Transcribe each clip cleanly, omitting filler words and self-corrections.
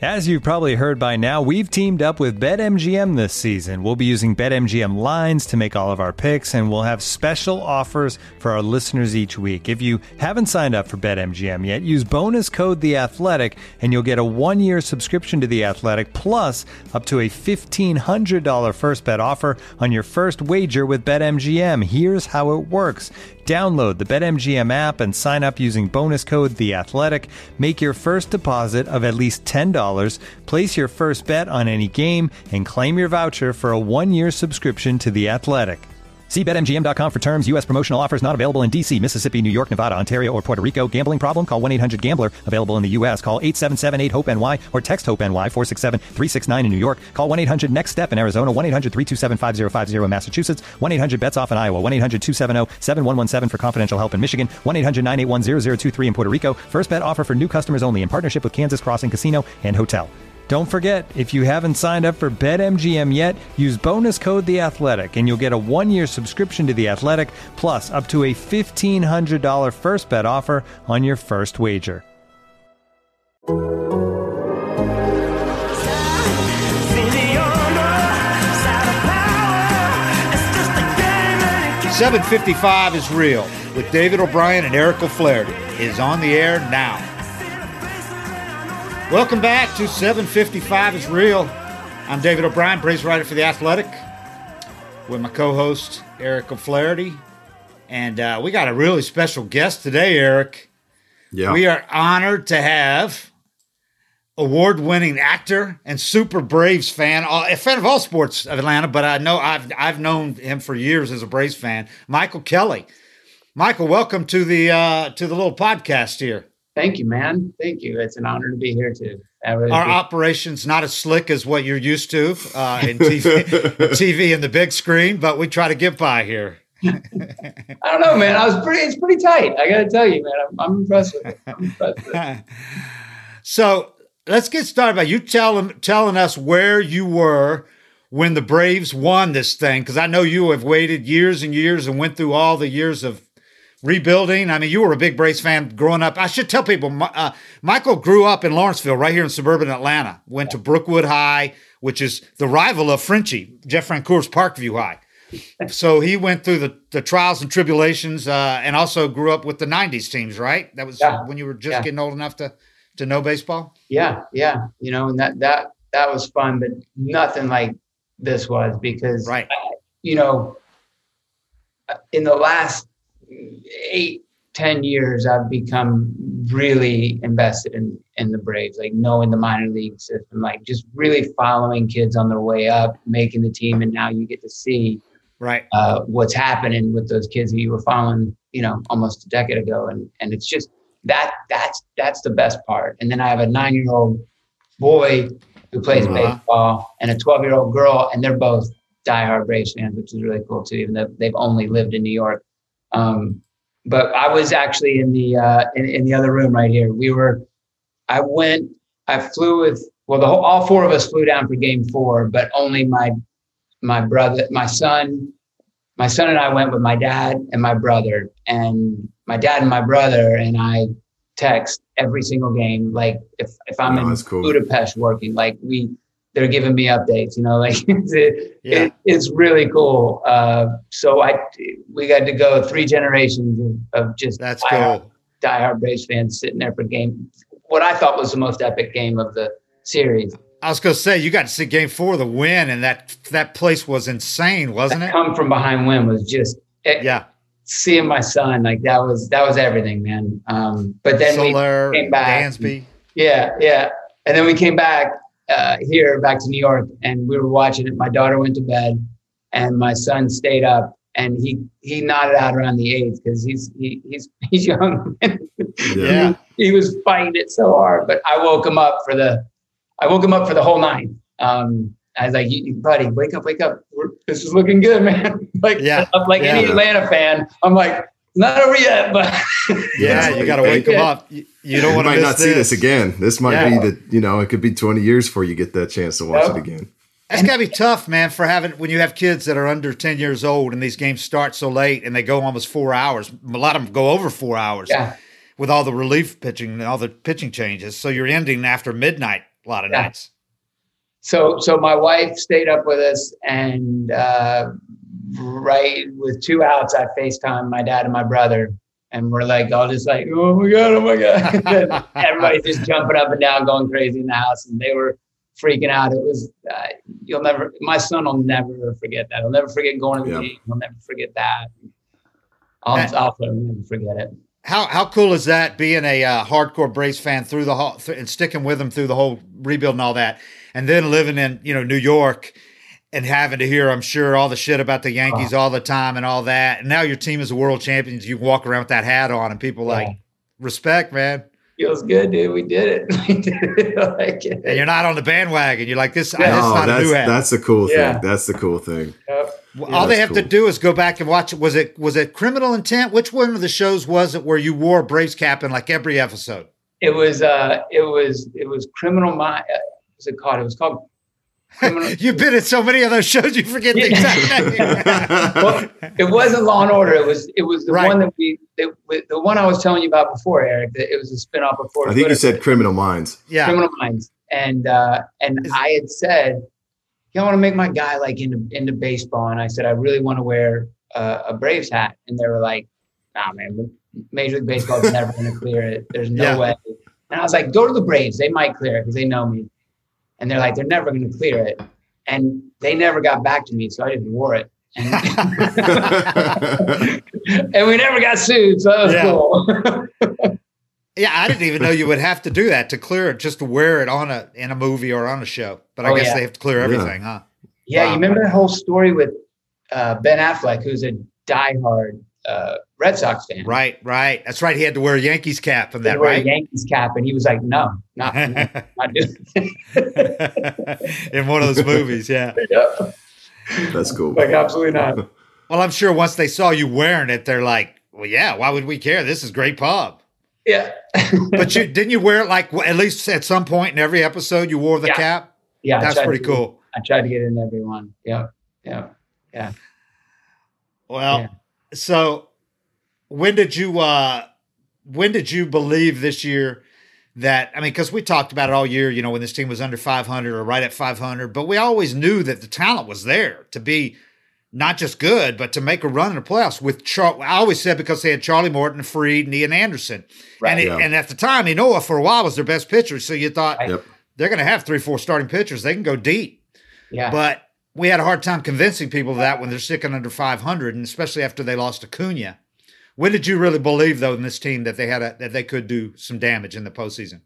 As you've probably heard by now, we've teamed up with BetMGM this season. We'll be using BetMGM lines to make all of our picks, and we'll have special offers for our listeners each week. If you haven't signed up for BetMGM yet, use bonus code The Athletic, and you'll get a 1-year subscription to The Athletic, plus up to a $1,500 first bet offer on your first wager with BetMGM. Here's how it works. Download the BetMGM app and sign up using bonus code The Athletic. Make your first deposit of at least $10. Place your first bet on any game and claim your voucher for a 1-year subscription to The Athletic. See BetMGM.com for terms. U.S. promotional offers not available in D.C., Mississippi, New York, Nevada, Ontario, or Puerto Rico. Gambling problem? Call 1-800-GAMBLER. Available in the U.S. Call 877-8-HOPE-NY or text HOPE-NY 467-369 in New York. Call 1-800-NEXT-STEP in Arizona. 1-800-327-5050 in Massachusetts. 1-800-BETS-OFF in Iowa. 1-800-270-7117 for confidential help in Michigan. 1-800-981-0023 in Puerto Rico. First bet offer for new customers only in partnership with Kansas Crossing Casino and Hotel. Don't forget, if you haven't signed up for BetMGM yet, use bonus code The Athletic, and you'll get a 1-year subscription to The Athletic, plus up to a $1,500 first bet offer on your first wager. 755 is real with David O'Brien and Eric O'Flaherty is on the air now. Welcome back to 755 is real. I'm David O'Brien, Braves writer for The Athletic, with my co-host Eric O'Flaherty. And we got a really special guest today, Eric. Yeah. We are honored to have award-winning actor and super Braves fan, a fan of all sports of Atlanta, but I know I've known him for years as a Braves fan, Michael Kelly. Michael, welcome to the little podcast here. Thank you, man. Thank you. It's an honor to be here too. Our operation's not as slick as what you're used to in TV and the big screen, but we try to get by here. I don't know, man. It's pretty tight. I got to tell you, man. I'm impressed with it. So let's get started by you telling us where you were when the Braves won this thing, because I know you have waited years and years and went through all the years of rebuilding. I mean, you were a big Braves fan growing up. I should tell people, Michael grew up in Lawrenceville, right here in suburban Atlanta. Went to Brookwood High, which is the rival of Frenchie, Jeff Francoeur's Parkview High. So he went through the trials and tribulations, and also grew up with the 90s teams, right? That was when you were just getting old enough to know baseball? Yeah. You know, and that was fun, but nothing like this was because, in the last 8-10 years, I've become really invested in the Braves, like knowing the minor league system, like just really following kids on their way up, making the team. And now you get to see what's happening with those kids that you were following, almost a decade ago. And it's just that's the best part. And then I have a 9-year-old boy who plays baseball and a 12-year-old girl, and they're both diehard Braves fans, which is really cool too, even though they've only lived in New York. But I was actually in the other room right here. I flew with, all four of us flew down for game 4, but only my brother, my son and I went with my dad and my brother, and my dad and my brother and I text every single game. Like if I'm in Budapest working, like they're giving me updates, it's really cool. So we got to go 3 generations of just diehard Braves fans sitting there for what I thought was the most epic game of the series. I was going to say, you got to see game 4, the win, and that place was insane, wasn't it? Come from behind win was just, seeing my son, like that was everything, man. But then Soler, we came back. Dansby. Yeah. And then we came back back to New York, and we were watching it. My daughter went to bed and my son stayed up, and he nodded out around the 8th because he's young. Yeah. He was fighting it so hard, but I woke him up for the whole 9th. I was like, buddy, wake up. This is looking good, man. Any Atlanta fan, I'm like, not over yet, but you got to wake them up. You don't want to might not see this again. This might be it could be 20 years before you get that chance to watch it again. It's got to be tough, man, when you have kids that are under 10 years old and these games start so late and they go almost 4 hours. A lot of them go over 4 hours with all the relief pitching and all the pitching changes. So you're ending after midnight a lot of nights. So my wife stayed up with us, and right with 2 outs, I FaceTime my dad and my brother, and we're like all just like, oh my god. Everybody's just jumping up and down, going crazy in the house, and they were freaking out. It was my son will never forget that. He'll never forget going to the game. He'll never forget that. I'll never forget it. How cool is that, being a hardcore Braves fan through the whole and sticking with them through the whole rebuild and all that, and then living in New York and having to hear, I'm sure, all the shit about the Yankees all the time and all that. And now your team is the world champions. You walk around with that hat on, and people like, respect, man. Feels good, dude. We did it. We did it. And you're not on the bandwagon. You're like, this. Not a new hat. That's the cool thing. That's the cool thing. All they have to do is go back and watch it. Was it Criminal Intent? Which one of the shows was it where you wore a Braves cap in like every episode? It was Criminal Mind. What's it called? It was called Criminal. You've been in so many of those shows, you forget the exact name. Well, it wasn't Law and Order. It was the one that the one I was telling you about before, Eric. It was a spinoff before. I think you said Criminal Minds. Yeah, Criminal Minds. And I had said, I want to make my guy like into baseball, and I said I really want to wear a Braves hat, and they were like, nah, man, Major League Baseball is never going to clear it. There's no way. And I was like, go to the Braves. They might clear it because they know me. And they're like, they're never going to clear it. And they never got back to me, so I just wore it. And, and we never got sued, so that was cool. Yeah, I didn't even know you would have to do that to clear it, just to wear it in a movie or on a show. But I guess they have to clear everything, huh? Yeah, you remember that whole story with Ben Affleck, who's a diehard Red Sox fan. Right. That's right. He had to wear a Yankees cap from that, right? A Yankees cap, and he was like, "No, not doing it." In one of those movies, yeah. That's cool. Like, absolutely not. Well, I'm sure once they saw you wearing it, they're like, "Well, yeah, why would we care? This is great pub." Yeah. But didn't you wear it like at least at some point in every episode you wore the cap? Yeah, that's pretty cool. I tried to get in every one. Yeah. Well. So when did you believe this year that, because we talked about it all year, when this team was under 500 or right at 500, but we always knew that the talent was there to be not just good, but to make a run in the playoffs with I always said because they had Charlie Morton, Fried, and Ian Anderson. Right. And at the time, Noah for a while was their best pitcher. So you thought they're going to have 3-4 starting pitchers. They can go deep. Yeah. But we had a hard time convincing people of that when they're sticking under 500, and especially after they lost Acuna. When did you really believe, though, in this team that that they could do some damage in the postseason?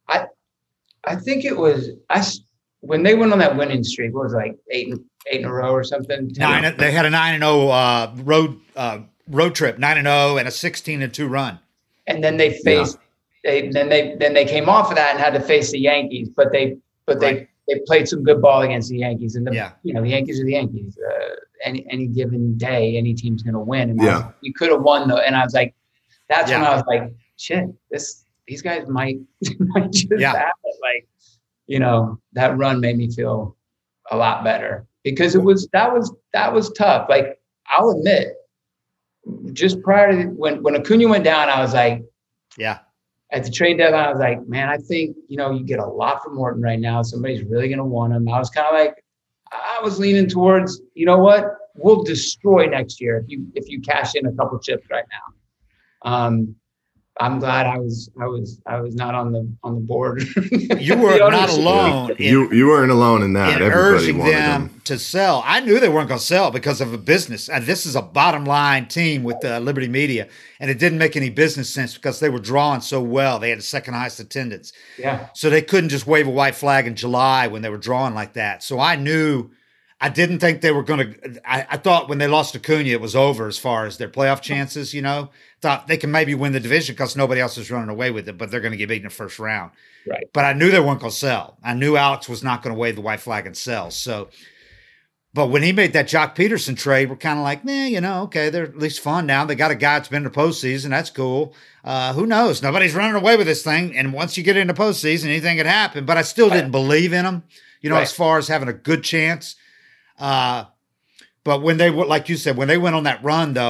I think it was when they went on that winning streak. What was it, like eight in a row or something? They had a 9-0 road trip, 9-0, and a 16-2 run. And then they faced. Then they came off of that and had to face the Yankees, but they played some good ball against the Yankees, and the Yankees are the Yankees. Any given day, any team's going to win. And we could have won though. And I was like, that's when I was like, shit, these guys might just have it. Like, that run made me feel a lot better because that was tough. Like, I'll admit, just prior to when Acuna went down, I was like, at the trade deadline, I was like, man, I think, you get a lot from Morton right now. Somebody's really going to want him. I was kind of like, I was leaning towards, you know what? We'll destroy next year if you cash in a couple chips right now. I'm glad I was not on the board. You were not alone. You weren't alone in that. In urging them to sell. I knew they weren't going to sell because of a business. And this is a bottom line team with Liberty Media, and it didn't make any business sense because they were drawing so well. They had the second highest attendance. Yeah. So they couldn't just wave a white flag in July when they were drawing like that. So I knew. I didn't think they were going to. I thought when they lost Acuna, it was over as far as their playoff chances. Thought they can maybe win the division because nobody else is running away with it, but they're going to get beat in the first round. Right. But I knew they weren't going to sell. I knew Alex was not going to wave the white flag and sell. So, but when he made that Jock Peterson trade, we're kind of like, okay, they're at least fun now. They got a guy that's been in the postseason. That's cool. Who knows? Nobody's running away with this thing. And once you get into postseason, anything could happen. But I still didn't believe in them, as far as having a good chance. But when they were, like you said, when they went on that run, though,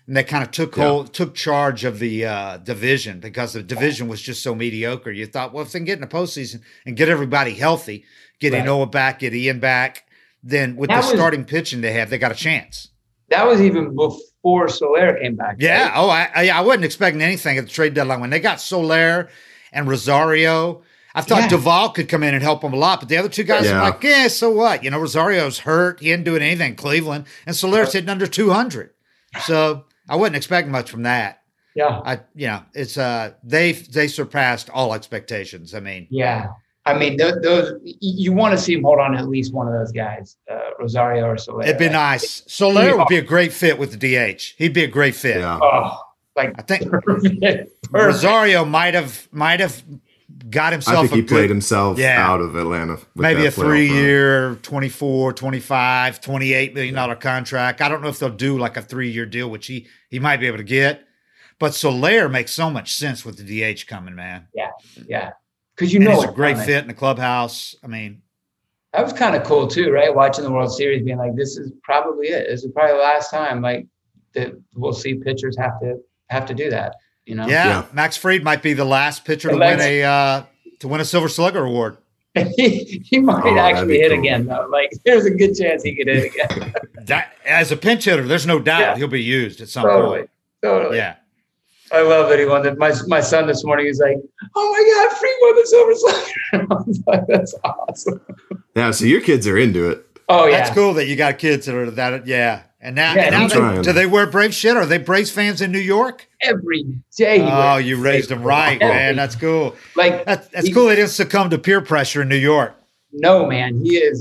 and they kind of took charge of the division because the division was just so mediocre. You thought, well, if they can get in the postseason and get everybody healthy, get Enoa back, get Ian back, then with starting pitching they have, they got a chance. That was even before Soler came back. Yeah. Right? I wasn't expecting anything at the trade deadline. When they got Soler and Rosario, I thought Duvall could come in and help them a lot, but the other two guys are like, so what? You know, Rosario's hurt. He isn't doing anything in Cleveland, and Soler's hitting under 200. So I wasn't expecting much from that. Yeah. It's they surpassed all expectations. I mean, those you want to see him hold on to at least one of those guys, Rosario or Soler. It'd be nice. Soler would be a great fit with the DH. He'd be a great fit. Yeah. I think Rosario might have got himself. I think he played himself out of Atlanta. Maybe a 3-year, $24, $25, $28 million contract. I don't know if they'll do like a 3-year deal, which he might be able to get. But Soler makes so much sense with the DH coming, man. Yeah. Because he's a great fit in the clubhouse. I mean, that was kind of cool too, right? Watching the World Series, being like, this is probably it. This is probably the last time like that we'll see pitchers have to do that. You know? Yeah. Max Fried might be the last pitcher to win a Silver Slugger award. he might actually hit again, though. Like, there's a good chance he could hit again. As a pinch hitter, there's no doubt he'll be used at some point. Totally. Yeah. I love that he won that. My son this morning is like, "Oh my God, Fried won the Silver Slugger!" I was like, "That's awesome." Yeah, so your kids are into it. Oh yeah, that's cool that you got kids that are that. Yeah, and now do they wear Braves shit? Are they Braves fans in New York? Every day. Oh, you raised them right, man. That's cool. Like that's cool. They didn't succumb to peer pressure in New York. No, man.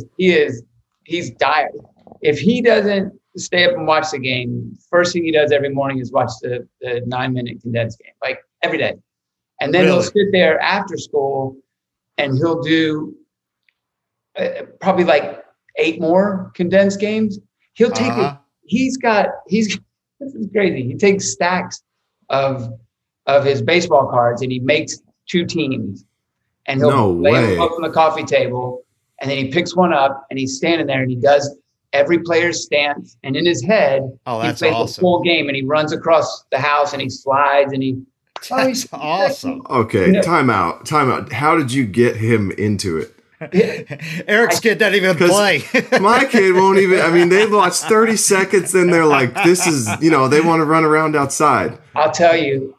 He's dire. If he doesn't stay up and watch the game, first thing he does every morning is watch the 9-minute condensed game, like every day. And then he'll sit there after school and he'll do probably like 8 more condensed games. He'll take this is crazy. He takes stacks of his baseball cards and he makes 2 teams and he'll lay them up on the coffee table and then he picks one up and he's standing there and he does every player's stance, and in his head, he plays the full game, and he runs across the house, and he slides, and That's awesome. Okay, time out. How did you get him into it? Eric's kid doesn't even play. My kid won't even. I mean, they watch 30 seconds, then they're like, "This is," they want to run around outside. I'll tell you,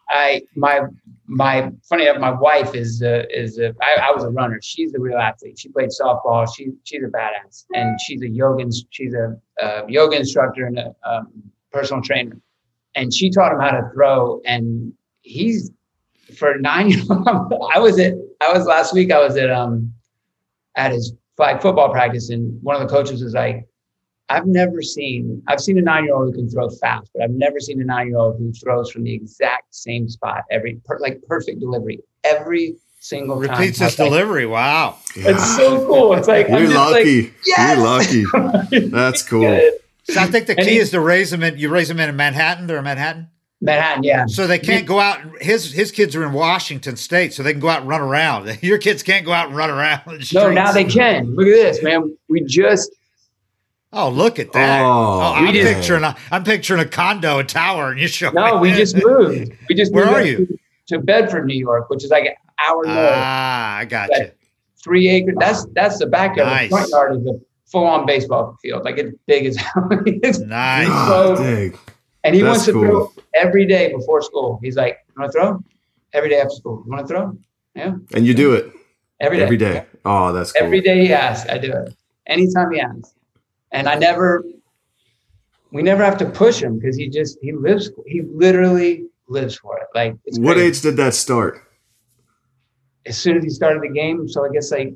funny enough, my wife I was a runner. She's the real athlete. She played softball. She's a badass, and she's a yoga instructor and a personal trainer. And she taught him how to throw. And he's for a 9-year-old. I was last week. I was at his flag football practice, and one of the coaches was like, I've seen a 9-year-old who can throw fast, but I've never seen a 9-year-old who throws from the exact same spot, perfect delivery every single time. Repeats his delivery. Wow. Yeah. It's so cool. It's like, you're lucky. Like, yes! You're lucky. That's cool. So I think the key is to raise them in Manhattan. They're in Manhattan? Manhattan, yeah. So they can't go out. His kids are in Washington State, so they can go out and run around. Your kids can't go out and run around. No, now they can. Look at this, man. Oh, look at that! I'm picturing a condo, a tower, and you show. No, we just moved. Where are you? To Bedford, New York, which is like an hour north. I got you. 3 acres. That's the backyard. Nice. The front yard is a full-on baseball field. Like it's big as hell. It's nice. And he wants to throw every day before school. He's like, "You want to throw?" Every day after school. You want to throw? Yeah. And you do it every day. Every day. Yeah. Oh, that's cool. Every day he asks, I do it. Anytime he asks. And we never have to push him because he literally lives for it. Like, it's what crazy. age did that start? As soon as he started the game. So I guess like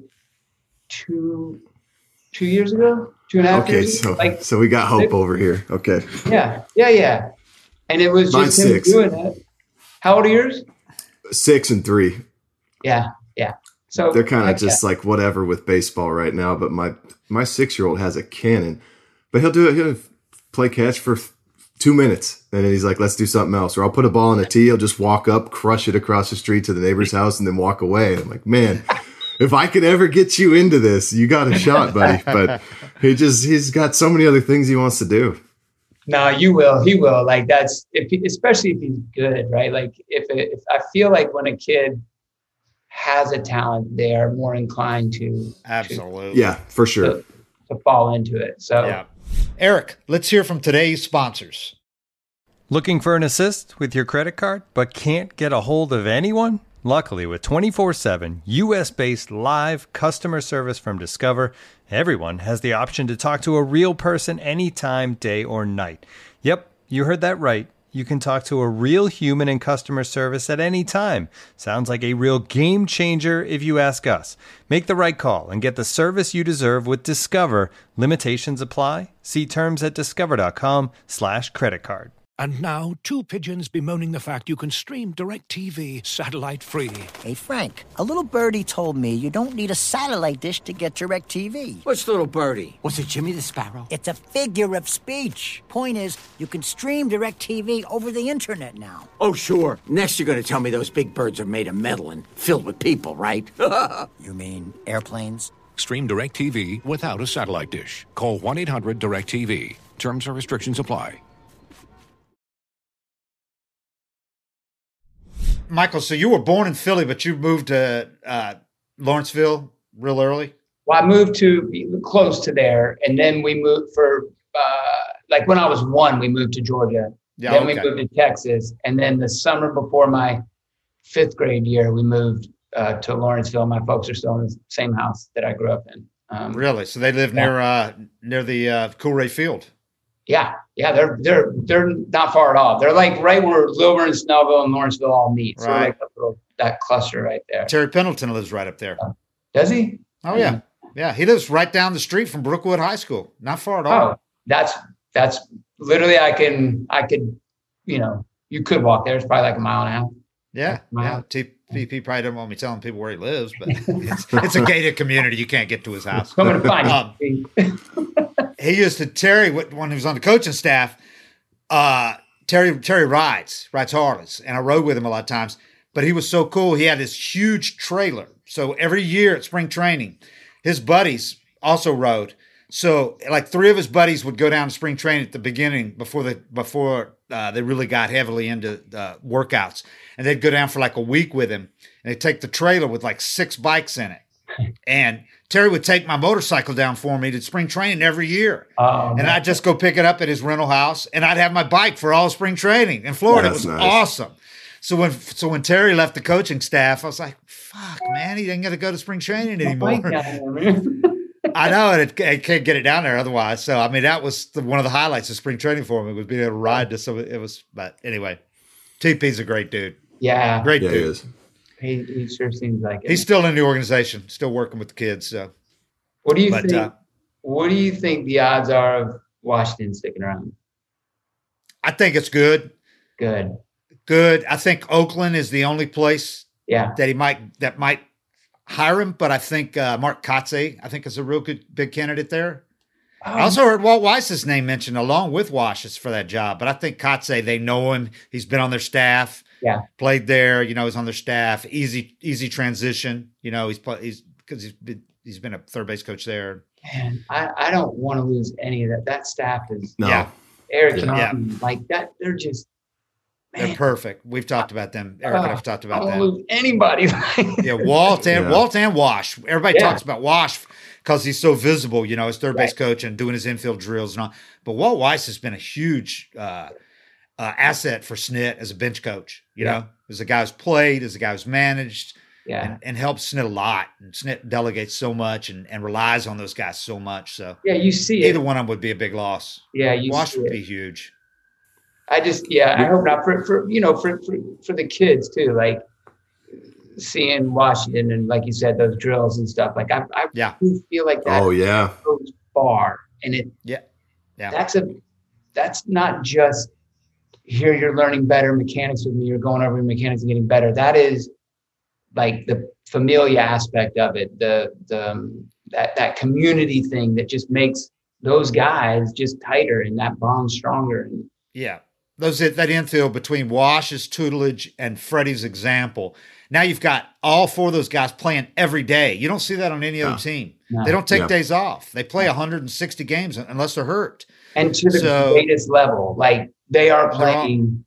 2 years ago, 2.5 years ago. So we got hope over here. Okay. Yeah. And it was just him doing it. How old are yours? 6 and 3. Yeah. So they're kind of just like whatever with baseball right now. But my 6-year-old has a cannon, but he'll do it. He'll play catch for 2 minutes, and then he's like, "Let's do something else." Or I'll put a ball in a tee. He'll just walk up, crush it across the street to the neighbor's house, and then walk away. And I'm like, man, if I could ever get you into this, you got a shot, buddy. But he's got so many other things he wants to do. No, you will. He will. Like that's especially if he's good, right? Like if I feel like when a kid has a talent, they are more inclined to Absolutely. Yeah, for sure. to fall into it. So Yeah. Eric, let's hear from today's sponsors. Looking for an assist with your credit card, but can't get a hold of anyone? Luckily, with 24/7 US-based live customer service from Discover, everyone has the option to talk to a real person anytime, day or night. Yep, you heard that right. You can talk to a real human in customer service at any time. Sounds like a real game changer if you ask us. Make the right call and get the service you deserve with Discover. Limitations apply. See terms at discover.com/creditcard. And now, two pigeons bemoaning the fact you can stream DirecTV satellite-free. Hey, Frank, a little birdie told me you don't need a satellite dish to get DirecTV. Which little birdie? Was it Jimmy the Sparrow? It's a figure of speech. Point is, you can stream DirecTV over the internet now. Oh, sure. Next you're going to tell me those big birds are made of metal and filled with people, right? You mean airplanes? Stream DirecTV without a satellite dish. Call 1-800-DirecTV. Terms and restrictions apply. Michael, so you were born in Philly, but you moved to Lawrenceville real early? Well, I moved to close to there, and then we moved for like when I was 1, we moved to Georgia. Yeah, then okay. we moved to Texas, and then the summer before my 5th grade year, we moved to Lawrenceville. My folks are still in the same house that I grew up in. Really? So they live near the Coolray Field. Yeah, they're not far at all. They're like right where Lilburn, Snellville, and Lawrenceville all meet. So Right. like that cluster right there. Terry Pendleton lives right up there. Does he? Oh, yeah. Yeah, he lives right down the street from Brookwood High School. Not far at all. Oh, that's literally I could, you could walk there. It's probably like a mile and a half. Yeah. Wow. TPP probably doesn't want me telling people where he lives, but it's a gated community. You can't get to his house. Coming to find you. He used to, Terry, when he was on the coaching staff, Terry rides Harleys, and I rode with him a lot of times. But he was so cool. He had this huge trailer. So every year at spring training, his buddies also rode. So like 3 of his buddies would go down to spring training at the beginning before they really got heavily into workouts, and they'd go down for like a week with him, and they'd take the trailer with like 6 bikes in it, and Terry would take my motorcycle down for me to spring training every year, and I'd just go pick it up at his rental house, and I'd have my bike for all spring training in Florida. It was nice. awesome. So when Terry left the coaching staff, I was like, "Fuck, man, he didn't get to go to spring training anymore." I know, and I can't get it down there otherwise. So, I mean, that was one of the highlights of spring training for me, was being able to ride to some. It was, but anyway, TP's a great dude. Yeah. Great Yeah, dude. he is. He sure seems like it. He's still in the organization, still working with the kids. So, What do you but, think? What do you think the odds are of Washington sticking around? I think it's good. Good. Good. I think Oakland is the only place Yeah. that might hire him. But I think Mark Kotze, I think, is a real good big candidate there. I also heard Walt Weiss's name mentioned along with Wash's for that job. But I think Kotze, they know him. He's been on their staff. Yeah. Played there. He's on their staff. Easy transition. He's been a third base coach there. Man, I don't want to lose any of that. That staff is No. Yeah. Eric Yeah. Johnson, like that. They're just They're perfect. We've talked about them. Eric and I've talked I about don't them. want to lose anybody. Yeah, Walt and Wash. Everybody Yeah. talks about Wash because he's so visible, as third base Right. coach and doing his infield drills and all. But Walt Weiss has been a huge asset for Snit as a bench coach. As a guy who's played, as a guy who's managed, Yeah. and helps Snit a lot. And Snit delegates so much and relies on those guys so much. So Yeah, you see either it. one of them would be a big loss. Yeah, you Wash see would it. be huge. I hope not for the kids too, like seeing Washington and like you said, those drills and stuff. Like I Yeah. do feel like that Oh, yeah. goes far, and it Yeah. that's not just here you're learning better mechanics with me, you're going over your mechanics and getting better. That is like the familia aspect of it, that community thing that just makes those guys just tighter and that bond stronger. And Yeah. that infield between Wash's tutelage and Freddie's example. Now you've got all four of those guys playing every day. You don't see that on any other team. No. They don't take days off. They play 160 games unless they're hurt. And to the greatest level, like they are playing.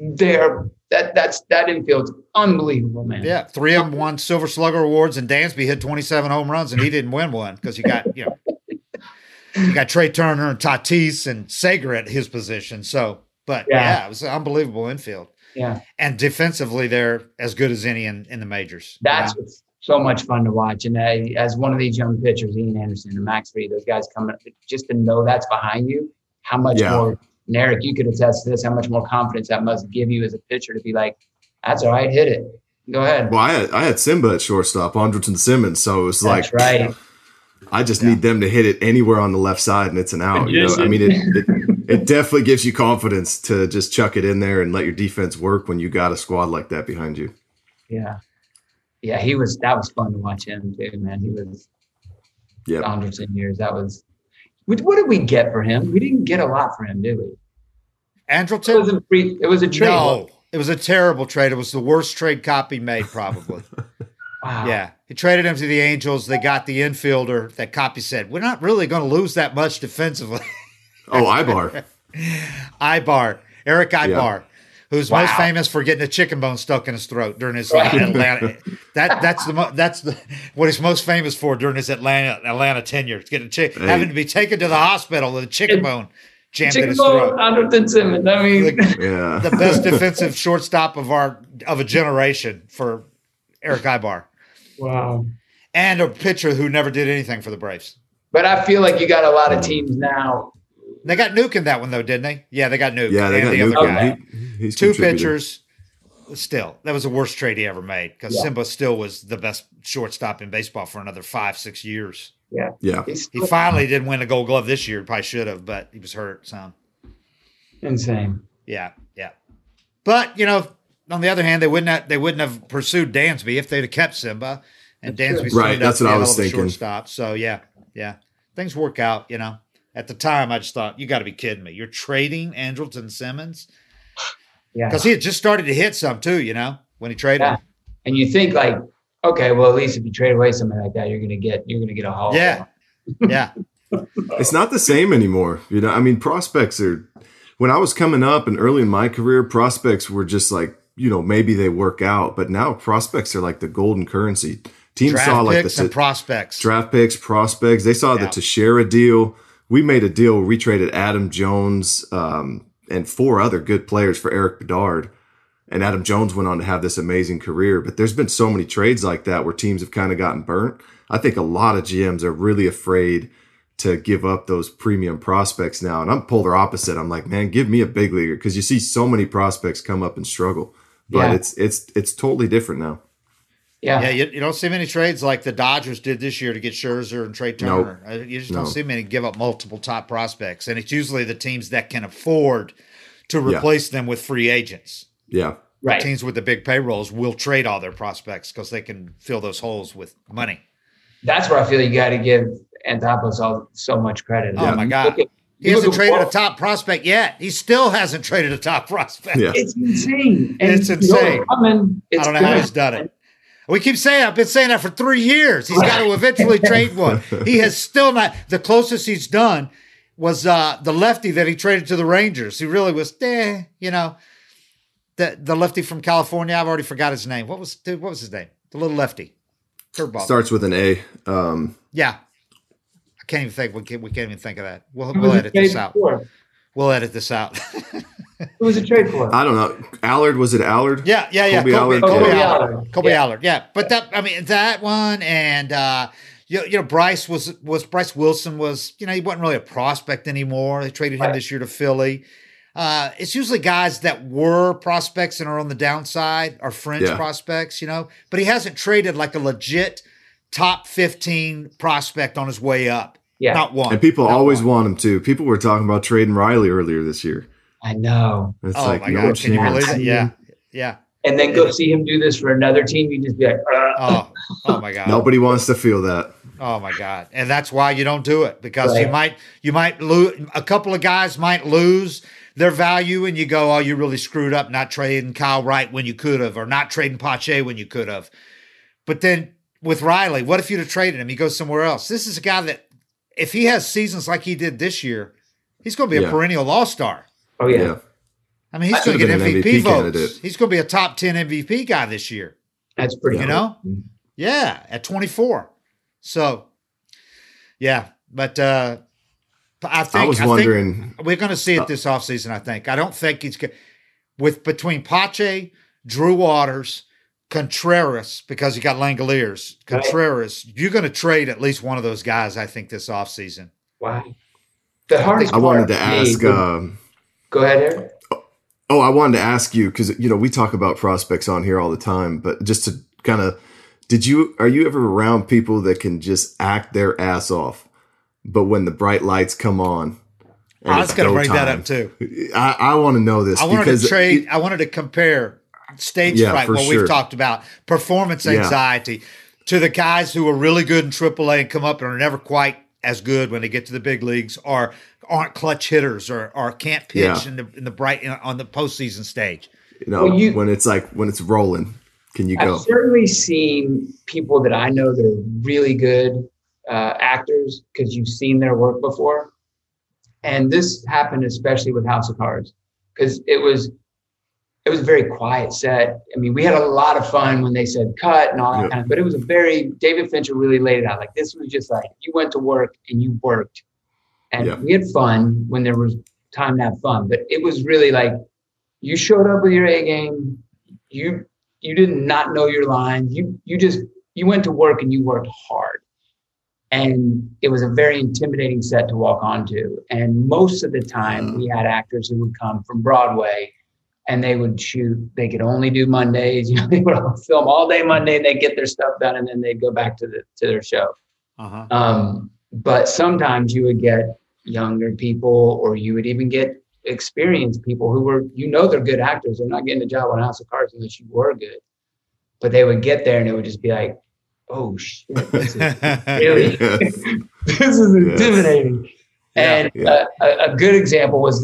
That infield's unbelievable, man. Yeah, 3 of them won Silver Slugger awards, and Dansby hit 27 home runs, and he didn't win one because you got you got Trey Turner and Tatis and Sager at his position. So, but it was an unbelievable infield. Yeah, and defensively, they're as good as any in the majors. That's what's so much fun to watch. And as one of these young pitchers, Ian Anderson and Max Fried, those guys coming up, just to know that's behind you, how much more. And Eric, you could attest to this, how much more confidence that must give you as a pitcher to be like, that's all right, hit it. Go ahead. Well, I had Simba at shortstop, Andrelton Simmons, so it was that's right. I just need them to hit it anywhere on the left side and it's an out. You know? I mean, it definitely gives you confidence to just chuck it in there and let your defense work when you got a squad like that behind you. Yeah. Yeah, that was fun to watch him too, man. He was Andrelton years. That was what did we get for him? We didn't get a lot for him, did we? Andrelton? It was a trade. No, it was a terrible trade. It was the worst trade copy made, probably. Wow. Yeah. He traded him to the Angels. They got the infielder. That copy said, we're not really going to lose that much defensively. Oh, Ibar. Eric Ibar, who's most famous for getting a chicken bone stuck in his throat during his Atlanta. That's what he's most famous for during his Atlanta tenure. Getting having to be taken to the hospital with a chicken bone jammed in his throat. Andrelton Simmons. I mean, the best defensive shortstop of a generation for Eric Ibar. Wow. And a pitcher who never did anything for the Braves. But I feel like you got a lot of teams now. They got Nuke in that one, though, didn't they? Yeah, they got Nuke. Yeah, they got the Nuke. other guy. He's 2 pitchers. Still, that was the worst trade he ever made because Simba still was the best shortstop in baseball for another 5-6 years. Yeah. He finally didn't win a Gold Glove this year. Probably should have, but he was hurt. So insane. Yeah. But on the other hand, they wouldn't have pursued Dansby if they'd have kept Simba, and Dansby right. That's what I was thinking. Shortstop. So yeah, things work out. At the time, I just thought, you got to be kidding me. You're trading Andrelton Simmons, because he had just started to hit some too. When he traded him. And you think like, okay, well, at least if you trade away somebody like that, you're gonna get a haul. Yeah. It's not the same anymore. I mean, prospects are. When I was coming up and early in my career, prospects were just like, maybe they work out, but now prospects are like the golden currency. Teams draft saw like picks and prospects. Draft picks, prospects. They saw the Teixeira deal. We made a deal where we traded Adam Jones and 4 other good players for Eric Bedard. And Adam Jones went on to have this amazing career. But there's been so many trades like that where teams have kind of gotten burnt. I think a lot of GMs are really afraid to give up those premium prospects now. And I'm polar opposite. I'm like, man, give me a big leaguer, because you see so many prospects come up and struggle. But it's totally different now. Yeah, you don't see many trades like the Dodgers did this year to get Scherzer and Trey Turner. Nope. You just don't see many give up multiple top prospects. And it's usually the teams that can afford to replace them with free agents. Yeah. Right. Teams with the big payrolls will trade all their prospects because they can fill those holes with money. That's where I feel you got to give Anthopoulos so much credit. Oh, my God. He hasn't traded a top prospect yet. He still hasn't traded a top prospect. Yeah. It's insane. It's insane. I don't know how he's done it. We keep saying, I've been saying that for 3 years. He's got to eventually trade one. He has still not. The closest he's done was the lefty that he traded to the Rangers. He really was, the lefty from California. I've already forgot his name. What was his name? The little lefty. Curveball. Starts with an A. Yeah. I can't even think. We can't even think of that. We'll edit this out. We'll edit this out. Who was it trade for? I don't know. Allard, was it Allard? Yeah. Colby Allard. Colby Allard. Yeah. But that one, and Bryce Bryce Wilson was, he wasn't really a prospect anymore. They traded him this year to Philly. It's usually guys that were prospects and are on the downside, are fringe prospects, but he hasn't traded like a legit top 15 prospect on his way up. Yeah. Not one. And people always want him to. People were talking about trading Riley earlier this year. I know. It's my God. Can you believe it? Yeah. Yeah. And then go see him do this for another team. You just be like, oh my God. Nobody wants to feel that. Oh my God. And that's why you don't do it, because you might lose. A couple of guys might lose their value and you go, oh, you really screwed up not trading Kyle Wright when you could have, or not trading Pache when you could have. But then with Riley, what if you'd have traded him? He goes somewhere else. This is a guy that, if he has seasons like he did this year, he's going to be a perennial all-star. Oh, yeah. I mean, he's going to get MVP votes. Candidate. He's going to be a top 10 MVP guy this year. That's pretty You know? Yeah, at 24. So, yeah. But I think we're going to see it this offseason, I think. I don't think he's good. Between Pache, Drew Waters, Contreras, because you got Langoliers, Contreras, you're going to trade at least one of those guys, I think, this offseason. Wow. The hardest part. I wanted to ask. Go ahead, Eric. Oh, I wanted to ask you, because, we talk about prospects on here all the time, but just to kind of, are you ever around people that can just act their ass off, but when the bright lights come on, I was going to bring that up too. I want to know this. I wanted to compare stage fright, what we've talked about, performance anxiety, to the guys who are really good in AAA and come up and are never quite as good when they get to the big leagues, or aren't clutch hitters, or can't pitch in the bright on the postseason stage. When it's rolling, can you go? I've certainly seen people that I know that are really good actors, because you've seen their work before. And this happened especially with House of Cards, because it was a very quiet set. I mean, we had a lot of fun when they said cut and all that kind of, but it was David Fincher really laid it out. Like, this was just like, you went to work and you worked, and we had fun when there was time to have fun, but it was really like, you showed up with your A game. You did not know your lines. You went to work and you worked hard. And it was a very intimidating set to walk onto. And most of the time we had actors who would come from Broadway, and they would shoot. They could only do Mondays. They would film all day Monday, and they'd get their stuff done, and then they'd go back to their show. But sometimes you would get younger people, or you would even get experienced people who were, they're good actors. They're not getting a job on House of Cards unless you were good. But they would get there, and it would just be like, oh shit, this is really, this is intimidating. And a good example was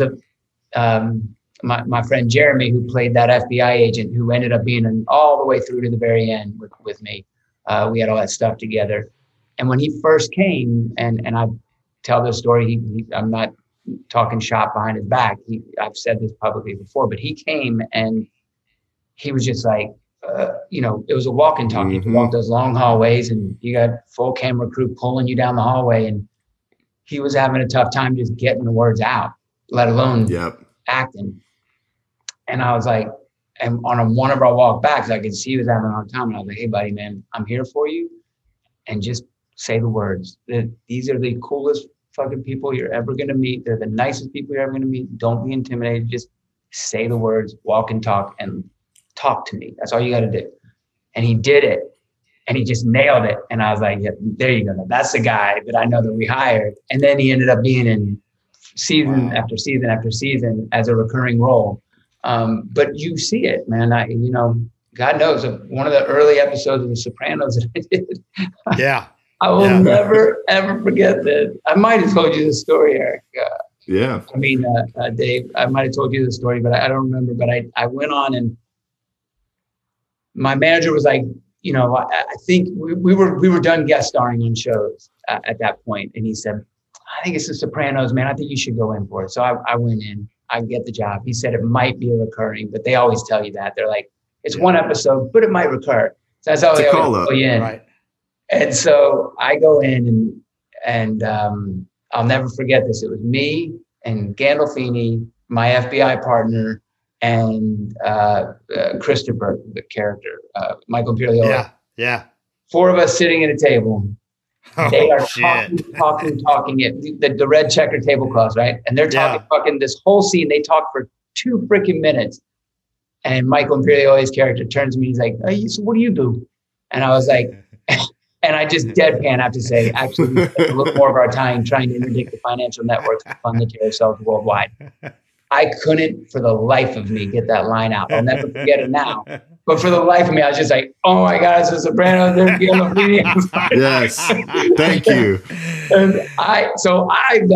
my friend Jeremy, who played that FBI agent, who ended up being all the way through to the very end with me. We had all that stuff together. And when he first came, and I tell this story, I'm not talking shop behind his back. I've said this publicly before, but he came and he was just like, it was a walk and talk. You can walk those long hallways, and you got full camera crew pulling you down the hallway. And he was having a tough time just getting the words out, let alone acting. And I was like, and on one of our walk backs, I could see he was having a hard time. And I was like, hey, buddy, man, I'm here for you. And just say the words. These are the coolest fucking people you're ever going to meet. They're the nicest people you're ever going to meet. Don't be intimidated. Just say the words, walk and talk to me. That's all you got to do. And he did it, and he just nailed it. And I was like, yeah, there you go. That's the guy that I know that we hired. And then he ended up being in season after season after season as a recurring role. But you see it, man. God knows, one of the early episodes of The Sopranos that I did. Yeah. I will never, ever forget this. I might have told you this story, Eric. Dave, I might have told you the story, but I don't remember. But I went on, and my manager was like, I think we were done guest starring on shows at that point. And he said, I think it's The Sopranos, man. I think you should go in for it. So I went in. I get the job. He said it might be a recurring, but they always tell you that. They're like, it's one episode, but it might recur. So that's how they always put you in. Right. And so I go in, and I'll never forget this. It was me and Gandolfini, my FBI partner, and Christopher, the character, Michael Imperioli. Yeah. 4 of us sitting at a table. They are talking. The red checker tablecloths, right? And they're talking this whole scene. They talk for 2 freaking minutes. And Michael Imperioli's character turns to me. He's like, hey, so what do you do? And I was like, and I just deadpan have to say, actually, we spent a little more of our time trying to interdict the financial networks to fund the terror cells worldwide. I couldn't, for the life of me, get that line out. I'll never forget it now. But for the life of me, I was just like, oh my God, it's The Sopranos. Yes. Thank you. And I've done it.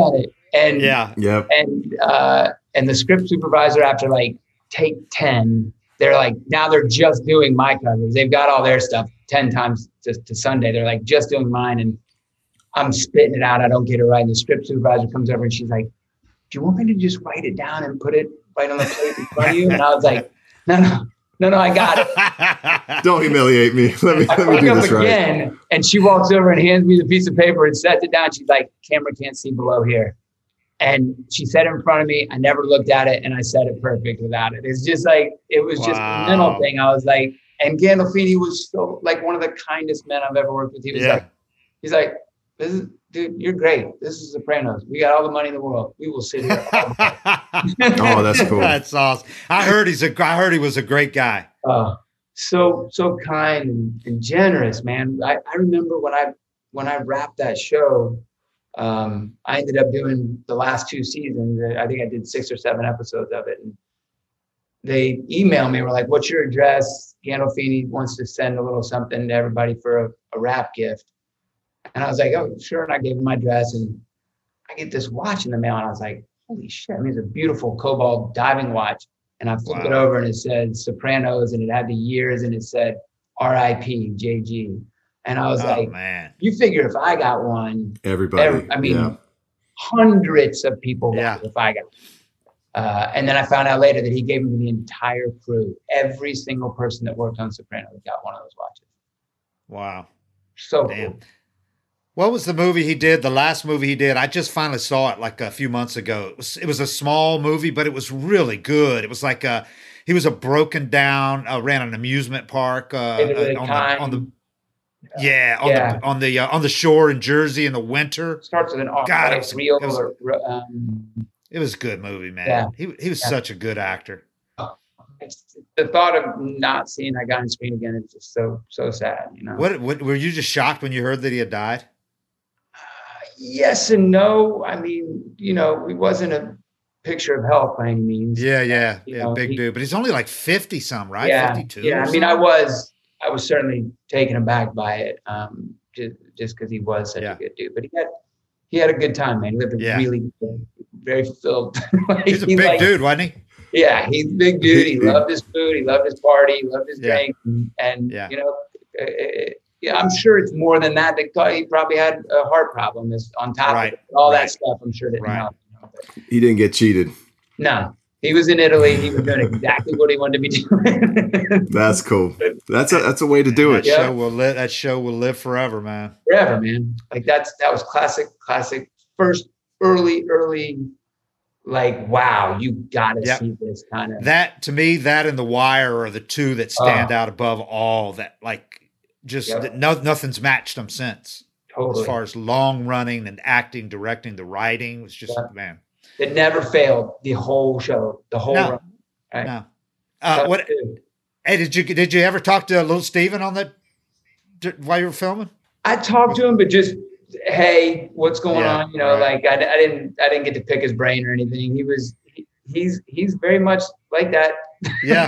And Yep. And the script supervisor, after like take 10, they're like, now they're just doing my covers. They've got all their stuff 10 times to Sunday. They're like, just doing mine. And I'm spitting it out. I don't get it right. And the script supervisor comes over and she's like, do you want me to just write it down and put it right on the plate in front of you? And I was like, no, I got it. Don't humiliate me. Let me do this right. Again, and she walks over and hands me the piece of paper and sets it down. She's like, camera can't see below here. And she said it in front of me. I never looked at it, and I said it perfect without it. It's just like, it was just a mental thing. I was like, and Gandolfini was so like one of the kindest men I've ever worked with. He was he's like, dude, you're great. This is Sopranos. We got all the money in the world. We will sit here. Oh, that's cool. That's awesome. I heard he was a great guy. So kind and generous, man. I remember when I wrapped that show, I ended up doing the last 2 seasons. I think I did 6 or 7 episodes of it. And they emailed me, were like, what's your address? Gandolfini wants to send a little something to everybody for a wrap gift. And I was like, oh, sure. And I gave him my address, and I get this watch in the mail. And I was like, holy shit. I mean, it's a beautiful cobalt diving watch. And I flipped it over and it said Sopranos, and it had the years, and it said RIP JG. And I was like, man, you figure if I got one, everybody, hundreds of people got it if I got one. And then I found out later that he gave them to the entire crew. Every single person that worked on Sopranos got one of those watches. Wow. So cool. What was the movie he did? The last movie he did? I just finally saw it like a few months ago. It was a small movie, but it was really good. It was like he was a broken down, ran an amusement park on the shore in Jersey in the winter. Starts with an God, it was a good movie, man. Yeah. He was such a good actor. The thought of not seeing that guy on screen again is just so sad, you know. What were you just shocked when you heard that he had died? Yes and no. I mean, you know, he wasn't a picture of health by any means. Yeah, big dude. But he's only like 50-some, right? Yeah, 52. Yeah, I mean, I was certainly taken aback by it, just because he was such a good dude. But he had a good time, man. He lived a really good, very fulfilled. He's a big dude, wasn't he? Yeah, he's a big dude. He loved his food. He loved his party. He loved his drink. And you know, I'm sure it's more than that. He probably had a heart problem on top of it. All that stuff, I'm sure didn't help. You know, he didn't get cheated. No, he was in Italy. He was doing exactly what he wanted to be doing. That's cool. That's a way to do it. That show will live forever, man. Forever, man. Like that was classic. First early. Like, wow, you got to see this kind of. That, to me, that and The Wire are the two that stand out above all. That, like, just nothing's matched them since. Totally. As far as long running and acting, directing, the writing was just, man. It never failed. The whole show, the whole run. Right? No. Hey, did you ever talk to Little Steven on that while you were filming? I talked to him, but just, hey, what's going on? You know, like I didn't get to pick his brain or anything. He's very much like that. Yeah.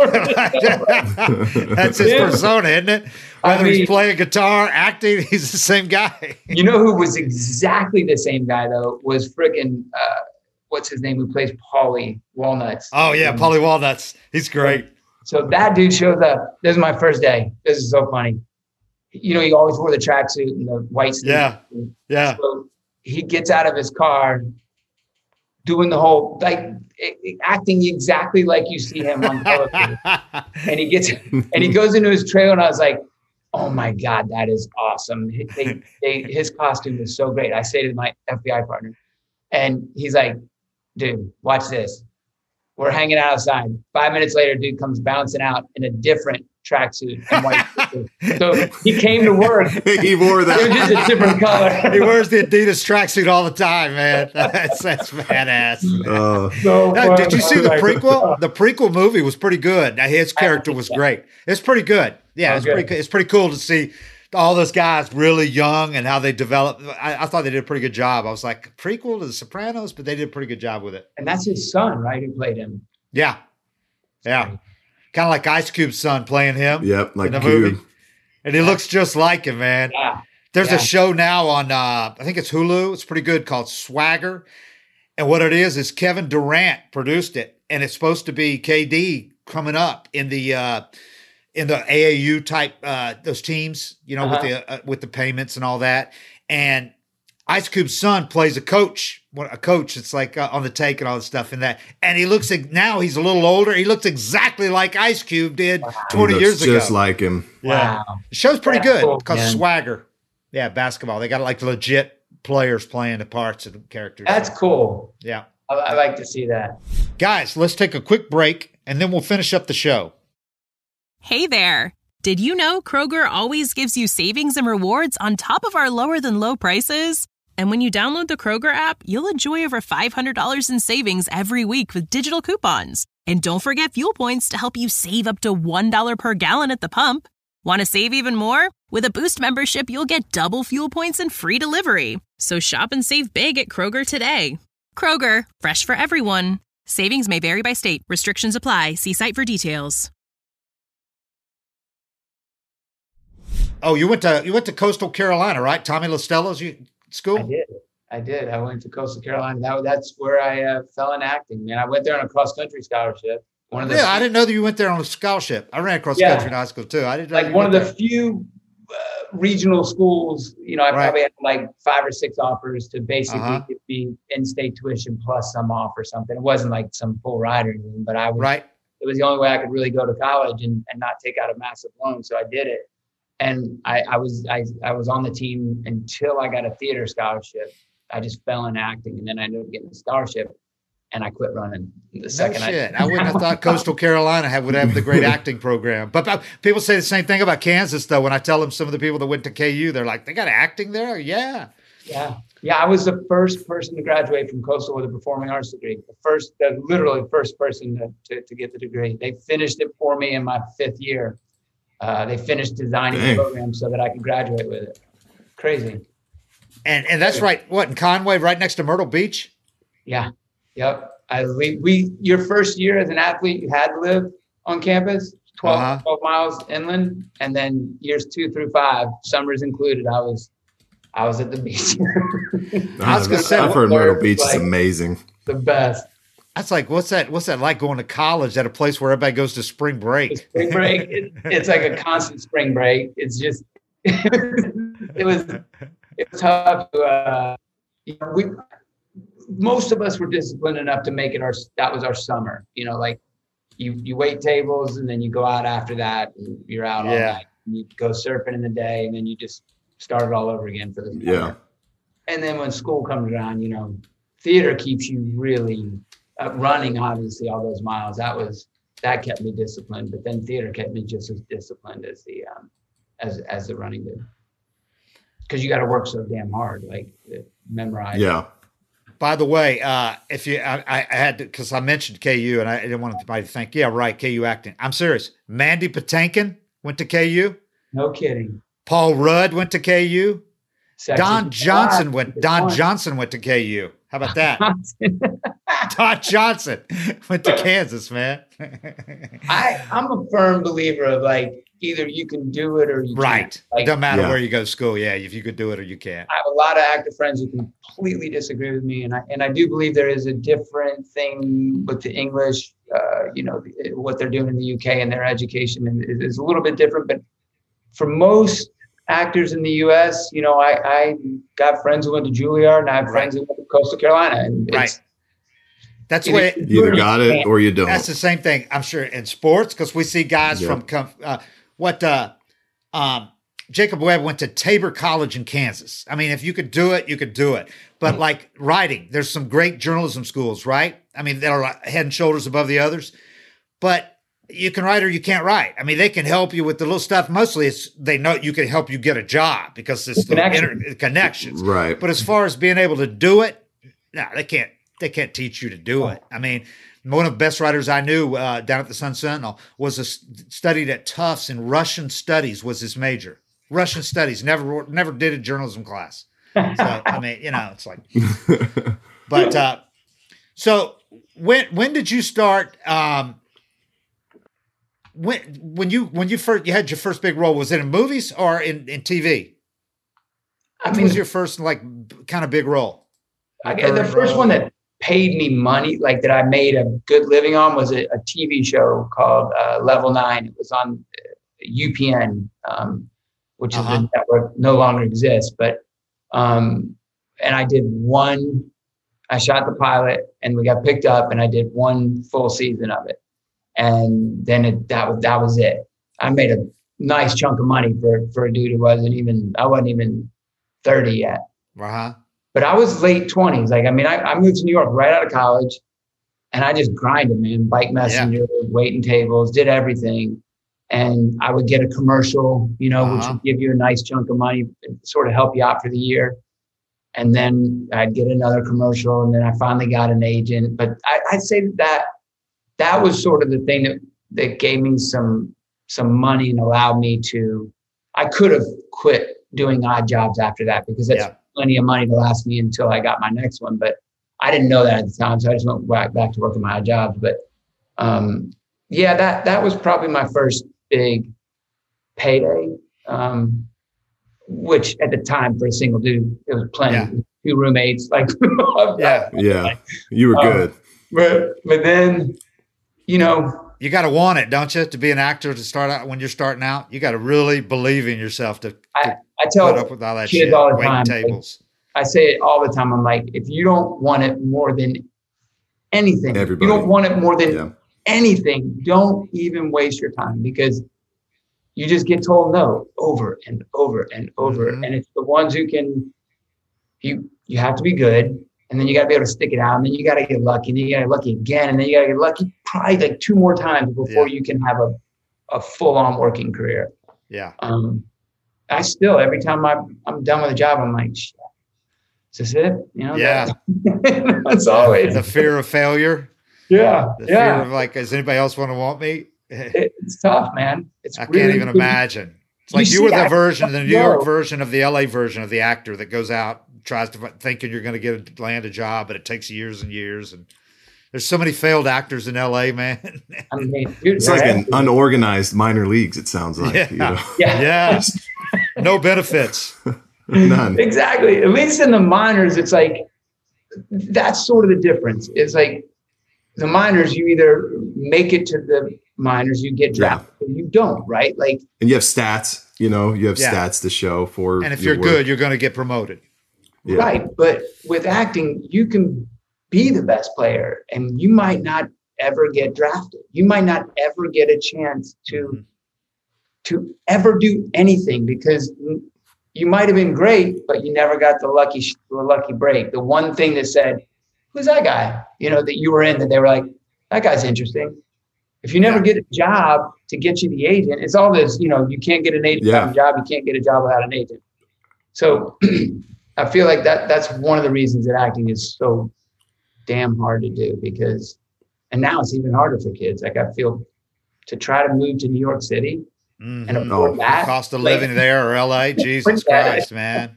That's his persona, isn't it? Whether he's playing guitar, acting, he's the same guy. You know who was exactly the same guy though was friggin' what's his name, who plays Paulie Walnuts. Oh yeah, Paulie Walnuts. He's great. So that dude shows up. This is my first day. This is so funny. You know, he always wore the tracksuit and the white sleeves. Yeah. So he gets out of his car doing the whole, like, acting exactly like you see him on television. And he goes into his trailer, and I was like, oh my God, that is awesome. His costume is so great. I say to my FBI partner, and he's like, dude, watch this. We're hanging out outside. 5 minutes later, dude comes bouncing out in a different tracksuit and white t-shirt. So he came to work. He wore that. It was just a different color. He wears the Adidas tracksuit all the time, man. That's badass. Did you see the prequel? The prequel movie was pretty good. His character was great. It's pretty good. Yeah, it's pretty cool to see all those guys really young and how they developed. I thought they did a pretty good job. I was like, prequel to The Sopranos, but they did a pretty good job with it. And that's his son, right, who played him? Yeah. Kind of like Ice Cube's son playing him. Yep, like in the Cube. movie. And he looks just like him, man. Yeah. There's a show now on, I think it's Hulu. It's pretty good, called Swagger. And what it is Kevin Durant produced it, and it's supposed to be KD coming up in the AAU type those teams, with the payments and all that. And Ice Cube's son plays a coach. It's like on the take and all this stuff in that. And he looks now he's a little older. He looks exactly like Ice Cube did 20 years ago. Just like him. Yeah. Wow. The show's pretty good Cool, because man. swagger. Yeah, basketball. They got like legit players playing the parts of the characters. That's cool. Yeah. I like to see that. Guys, let's take a quick break and then we'll finish up the show. Hey there. Did you know Kroger always gives you savings and rewards on top of our lower than low prices? And when you download the Kroger app, you'll enjoy over $500 in savings every week with digital coupons. And don't forget fuel points to help you save up to $1 per gallon at the pump. Want to save even more? With a Boost membership, you'll get double fuel points and free delivery. So shop and save big at Kroger today. Kroger, fresh for everyone. Savings may vary by state. Restrictions apply. See site for details. Oh, you went to Coastal Carolina, right? Tommy Listella's school? I did. I went to Coastal Carolina. That's where I fell in acting. Man, I went there on a cross-country scholarship. I didn't know that you went there on a scholarship. I ran cross country in high school too. I didn't know one of the few regional schools. I probably had like 5 or 6 offers to basically give me in-state tuition plus some off or something. It wasn't like some full ride or anything, but it was the only way I could really go to college and not take out a massive loan. So I did it. And I was on the team until I got a theater scholarship. I just fell in acting, and then I ended up getting a scholarship, and I quit running the second. I wouldn't have thought Coastal Carolina would have the great acting program. But people say the same thing about Kansas, though. When I tell them some of the people that went to KU, they're like, they got acting there? Yeah. I was the first person to graduate from Coastal with a performing arts degree. The literally first person to get the degree. They finished it for me in my 5th year. They finished designing the program so that I could graduate with it. Crazy. And that's right. What, in Conway, right next to Myrtle Beach? Yeah. Yep. Your first year as an athlete, you had to live on campus, 12 miles inland. And then years 2 through 5, summers included, I was at the beach. I was going to say, I've heard Myrtle Beach is amazing. The best. That's like, what's that like going to college at a place where everybody goes to spring break? Spring break, it's like a constant spring break. It's just, it was tough to, most of us were disciplined enough to make it that was our summer. Like you wait tables and then you go out after that and you're out all night. You go surfing in the day and then you just start it all over again for the summer. Yeah. And then when school comes around, theater keeps you really running, obviously, all those miles. That kept me disciplined, but then theater kept me just as disciplined as the running did. Because you got to work so damn hard, like memorize. Yeah. By the way, I had to, because I mentioned KU and I didn't want anybody to think, yeah, right, KU acting. I'm serious. Mandy Patinkin went to KU. No kidding. Paul Rudd went to KU. Don Johnson went to KU. How about that? Don Johnson went to Kansas, man. I'm a firm believer of like either you can do it or you can't. It doesn't matter where you go to school. Yeah, if you could do it or you can't. I have a lot of actor friends who completely disagree with me, and I do believe there is a different thing with the English. What they're doing in the UK and their education is a little bit different. But for most actors in the U.S., I got friends who went to Juilliard, and I have friends who went to Coastal Carolina, and that's the way you either got it or you don't. That's the same thing, I'm sure, in sports, because we see guys from Jacob Webb went to Tabor College in Kansas. I mean, if you could do it, you could do it. But like writing, there's some great journalism schools, right? I mean, that are like head and shoulders above the others. But you can write or you can't write. I mean, they can help you with the little stuff. Mostly they know you can help you get a job because it's the connections. Right. But as far as being able to do it, no, they can't teach you to do it. I mean, one of the best writers I knew down at the Sun Sentinel studied at Tufts, and Russian studies was his major. Russian studies, never did a journalism class. So, I mean, it's like, but, so when did you start, when you first, you had your first big role, was it in movies or in TV? What was your first, like, kind of big role? The first one that paid me money, like that I made a good living on, was a TV show called Level 9. It was on UPN, which is a network no longer exists. But and I shot the pilot, and we got picked up, and I did one full season of it, and then that was it. I made a nice chunk of money for a dude who I wasn't even 30 yet. But I was late 20s. Like, I mean, I moved to New York right out of college, and I just grinded, man. Bike messenger, waiting tables, did everything. And I would get a commercial, which would give you a nice chunk of money and sort of help you out for the year. And then I'd get another commercial, and then I finally got an agent. But I'd say that was sort of the thing that gave me some money and allowed me to. I could have quit doing odd jobs after that, because that's plenty of money to last me until I got my next one. But I didn't know that at the time, so I just went back to working my odd jobs. But that was probably my first big payday, which at the time for a single dude, it was plenty. 2 roommates, like you were good. But then, you got to want it, don't you, to be an actor, to start out when you're starting out? You got to really believe in yourself to I tell put up with all that kids shit, all the waiting time. tables. Like, I say it all the time. I'm like, if you don't want it more than anything, you don't want it more than anything, don't even waste your time, because you just get told no over and over and over. And it's the ones who can, you have to be good. And then you got to be able to stick it out. And then you got to get lucky. And then you got to get lucky again. And then you got to get lucky probably like 2 more times before you can have a full-on working career. I still, every time I'm done with a job, I'm like, shit, is this it? It's always the fear of failure. The fear of, like, does anybody else want me? It's tough, man. I can't even imagine. It's like you were the New York version of the LA version of the actor that goes out, tries to thinking you're going to land a job, but it takes years and years. And there's so many failed acters in LA, man. I mean, dude, it's like an unorganized minor leagues, it sounds like. No benefits. None. Exactly. At least in the minors, it's like, that's sort of the difference. It's like the minors, you either make it to the minors, you get drafted, or you don't, right? Like, and you have stats, stats to show for. And if you're good, you're going to get promoted. Yeah. Right. But with acting, you can be the best player, and you might not ever get drafted. You might not ever get a chance to ever do anything, because you might have been great, but you never got the lucky break. The one thing that said, who's that guy, that you were in, that they were like, that guy's interesting. If you never get a job to get you the agent, it's all this, you can't get an agent without a job. You can't get a job without an agent. So I feel like that's one of the reasons that acting is so damn hard to do, and now it's even harder for kids. Like, I feel to try to move to New York City and afford that. The cost of living there, or LA, Jesus Christ, man.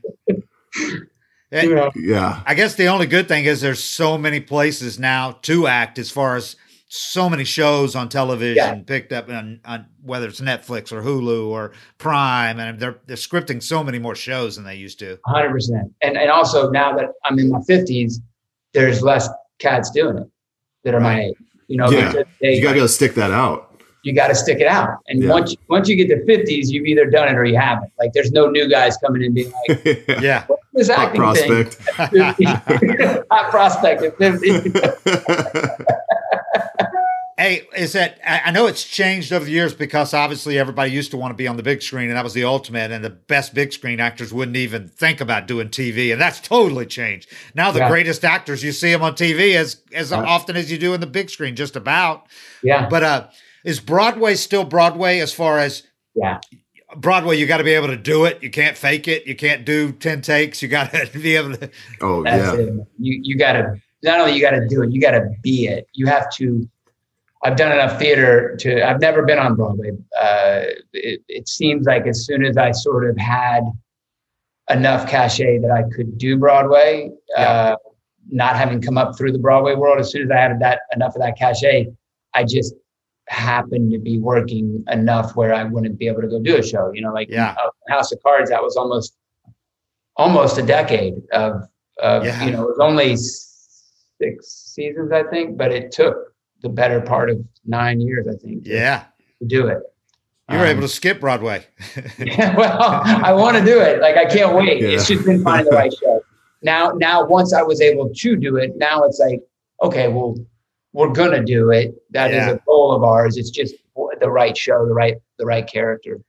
I guess the only good thing is there's so many places now to act, as far as so many shows on television picked up on whether it's Netflix or Hulu or Prime, and they're scripting so many more shows than they used to. 100%. And also, now that I'm in my 50s, there's less cats doing it that are my age. you gotta be able to stick that out. You got to stick it out. And once you get to 50s, you've either done it or you haven't. Like, there's no new guys coming in being like, what's this acting prospect thing? Hot prospect at 50. Hey, I know it's changed over the years, because obviously everybody used to want to be on the big screen, and that was the ultimate, and the best big screen actors wouldn't even think about doing TV, and that's totally changed. Now the greatest actors, you see them on TV as often as you do in the big screen, just about. Yeah. But is Broadway still Broadway, as far as Broadway, you got to be able to do it. You can't fake it. You can't do 10 takes. You got to be able to. Oh, that's it. You got to, not only you got to do it, you got to be it. You have to. I've done enough theater I've never been on Broadway. It seems like as soon as I sort of had enough cachet that I could do Broadway, not having come up through the Broadway world, as soon as I had enough of that cachet, I just happened to be working enough where I wouldn't be able to go do a show. House of Cards, that was almost a decade of it was only 6 seasons, I think, but it took the better part of 9 years, I think. Yeah. To do it. You were able to skip Broadway. Yeah, well, I want to do it. Like, I can't wait. Yeah. It's just been finding the right show. Now, once I was able to do it, now it's like, okay, well, we're going to do it. That is a goal of ours. It's just the right show, the right character.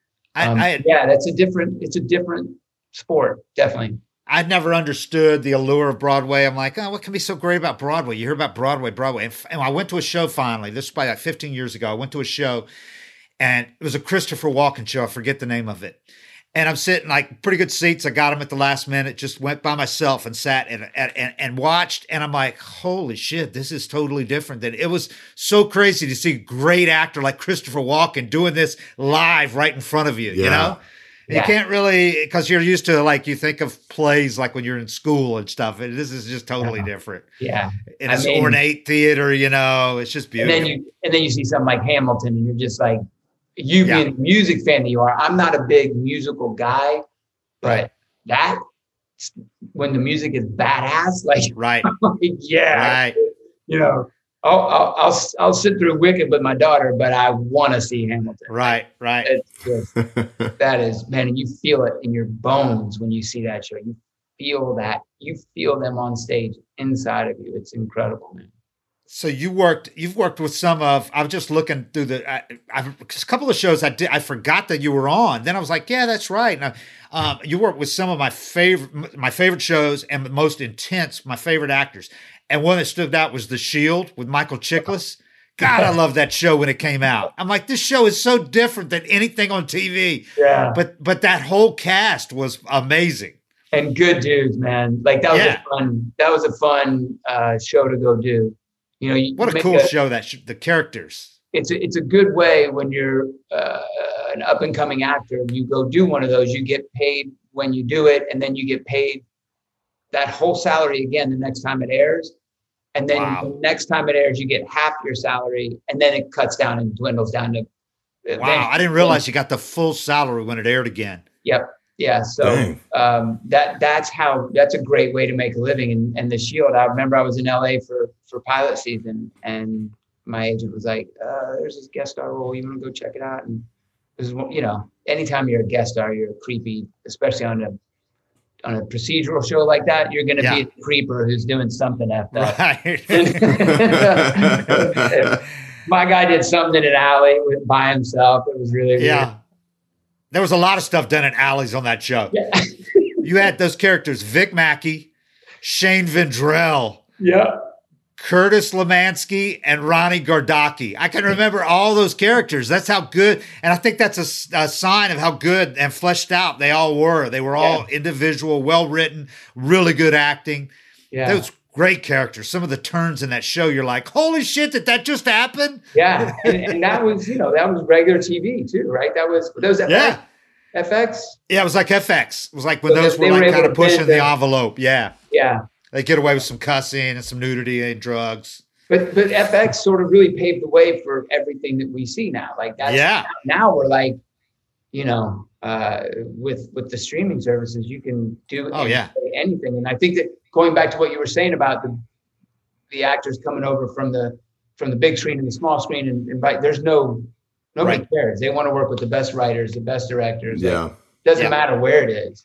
It's a different sport. Definitely. I'd never understood the allure of Broadway. I'm like, oh, what can be so great about Broadway? You hear about Broadway. And I went to a show finally. This was probably like 15 years ago. I went to a show, and it was a Christopher Walken show. I forget the name of it. And I'm sitting like pretty good seats. I got them at the last minute, just went by myself and sat and watched. And I'm like, holy shit, this is totally different. It was so crazy to see a great actor like Christopher Walken doing this live right in front of you, you know? You can't really, because you're used to, like, you think of plays like when you're in school and stuff. And this is just totally different. Yeah. And it's ornate theater, you know, it's just beautiful. And then you see something like Hamilton, and you're just like, you being a music fan that you are. I'm not a big musical guy, but that, when the music is badass, like, right. Right. You know, I'll sit through Wicked with my daughter, but I want to see Hamilton. Right. It's just, that is, man, and you feel it in your bones when you see that show. You feel that. You feel them on stage inside of you. It's incredible, man. So you've worked with some of, I was just looking through a couple of shows I forgot that you were on. Then I was like, yeah, that's right. Now, you worked with some of my favorite shows and most intense, my favorite actors. And one that stood out was The Shield with Michael Chiklis. God, I love that show when it came out. I'm like, this show is so different than anything on TV. Yeah. But that whole cast was amazing. And good dudes, man. Like, that was a fun show to go do. You know, what a cool show the characters. It's a good way when you're an up and coming actor. You go do one of those, you get paid when you do it, and then you get paid that whole salary again the next time it airs. And then the next time it airs, you get half your salary, and then it cuts down and dwindles down to. Wow, I didn't realize you got the full salary when it aired again. Yep. Yeah. So that's a great way to make a living. And The Shield, I remember I was in LA for pilot season, and my agent was like, there's this guest star role. You want to go check it out? And this is, you know, anytime you're a guest star, you're creepy, especially on a procedural show like that. You're going to be a creeper who's doing something after that. Right. My guy did something in an alley by himself. It was really weird. There was a lot of stuff done in alleys on that show. Yeah. You had those characters, Vic Mackey, Shane Vendrell, Curtis Lemansky, and Ronnie Gardocki. I can remember all those characters. That's how good, and I think that's a sign of how good and fleshed out they all were. They were all individual, well-written, really good acting. Yeah. Those great characters. Some of the turns in that show, you're like, holy shit, did that just happen? Yeah. And that was, that was regular TV too, right? That was FX. FX? Yeah, it was like FX. It was like when those were like kind of pushing the envelope. Yeah. Yeah. They get away with some cussing and some nudity and drugs. But FX sort of really paved the way for everything that we see now. Like that's now we're like, with the streaming services, you can do anything. And I think that going back to what you were saying about the actors coming over from the big screen and the small screen, and there's nobody cares. They want to work with the best writers, the best directors. Yeah. Like, doesn't matter where it is,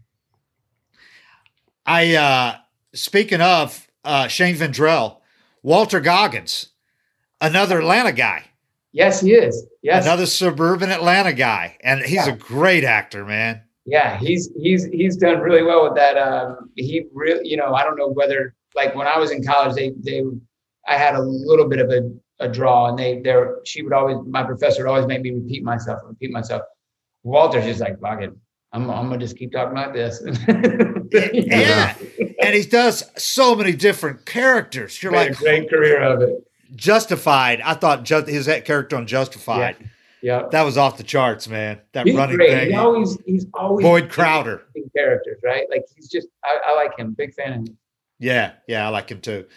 Speaking of Shane Vendrell, Walter Goggins, another Atlanta guy. Yes, he is. Yes. Another suburban Atlanta guy. And he's a great actor, man. Yeah, he's done really well with that. He really, I don't know whether, like, when I was in college, I had a little bit of a draw, and my professor would always make me repeat myself. Walter's just like, fuck it, I'm gonna just keep talking like this. Yeah. And he does so many different characters. You're like, a great career of it. Justified. I thought his character on Justified. Yeah. That was off the charts, man. That he's running great. thing. He's always Boyd Crowder. Characters, right? Like, he's just, I like him. Big fan of him. Yeah, I like him too.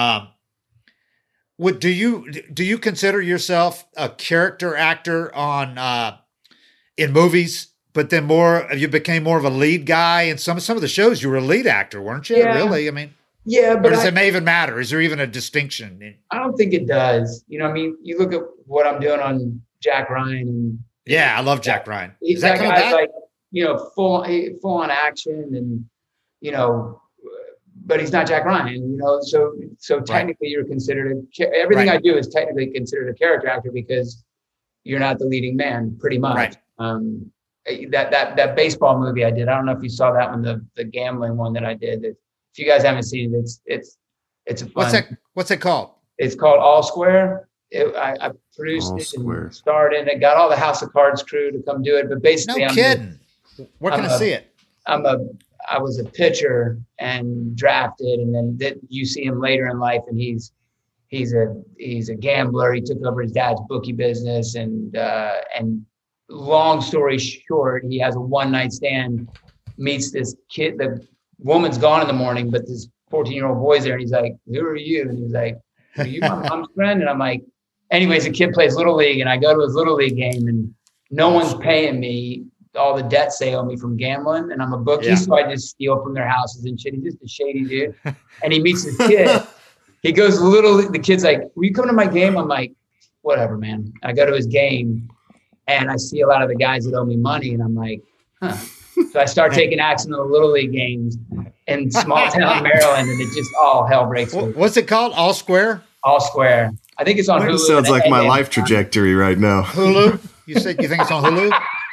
Do you consider yourself a character actor in movies? But then you became more of a lead guy in some of the shows. You were a lead actor, weren't you? Yeah. Really? I mean, Yeah, Or but does it even matter? Is there even a distinction? I don't think it does. You know, I mean, you look at what I'm doing on Jack Ryan, and Yeah, I love Jack Ryan. Is that that coming guy's back? like, you know, full on action, and you know, but he's not Jack Ryan. You know, so technically you're considered everything I do is technically considered a character actor because you're not the leading man, pretty much. Right. That baseball movie I did. I don't know if you saw that one, the gambling one that I did. If you guys haven't seen it, it's a fun. What's it called? It's called All Square. I produced it and starred in it. Got all the House of Cards crew to come do it. But basically, no kidding. Where can I see it? I was a pitcher and drafted, and then you see him later in life, and he's a gambler. He took over his dad's bookie business, and long story short, he has a one-night stand, meets this kid. The woman's gone in the morning, but this 14-year-old boy's there, and he's like, "Who are you?" And he's like, "Are you my mom's friend?" And I'm like, anyways, the kid plays Little League, and I go to his Little League game, and no one's paying me all the debts they owe me from gambling, and I'm a bookie, so I just steal from their houses and shit. He's just a shady dude. And he meets this kid. He goes, the kid's like, "Will you come to my game?" I'm like, "Whatever, man." I go to his game, and I see a lot of the guys that owe me money, and I'm like, huh. So I start taking action in the Little League games in small town Maryland, and it just all hell breaks loose. What's it called? All Square? All Square. I think it's on Hulu. Sounds like my life trajectory right now. Hulu? You think it's on Hulu?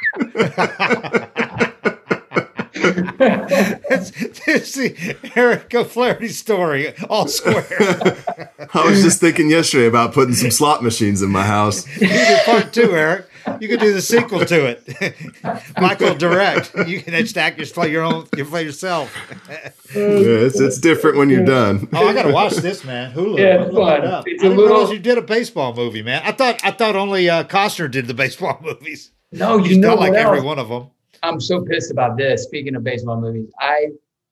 It's the Eric O'Flaherty story, All Square. I was just thinking yesterday about putting some slot machines in my house. You do part 2, Eric. You could do the sequel to it. Michael direct. You can just act, just play you play yourself. It's different when you're done. Oh, I gotta watch this, man. Hulu. Yeah, it's fun. It's I didn't realize you did a baseball movie, man. I thought only Costner did the baseball movies. No, you know like every one of them. I'm so pissed about this. Speaking of baseball movies, I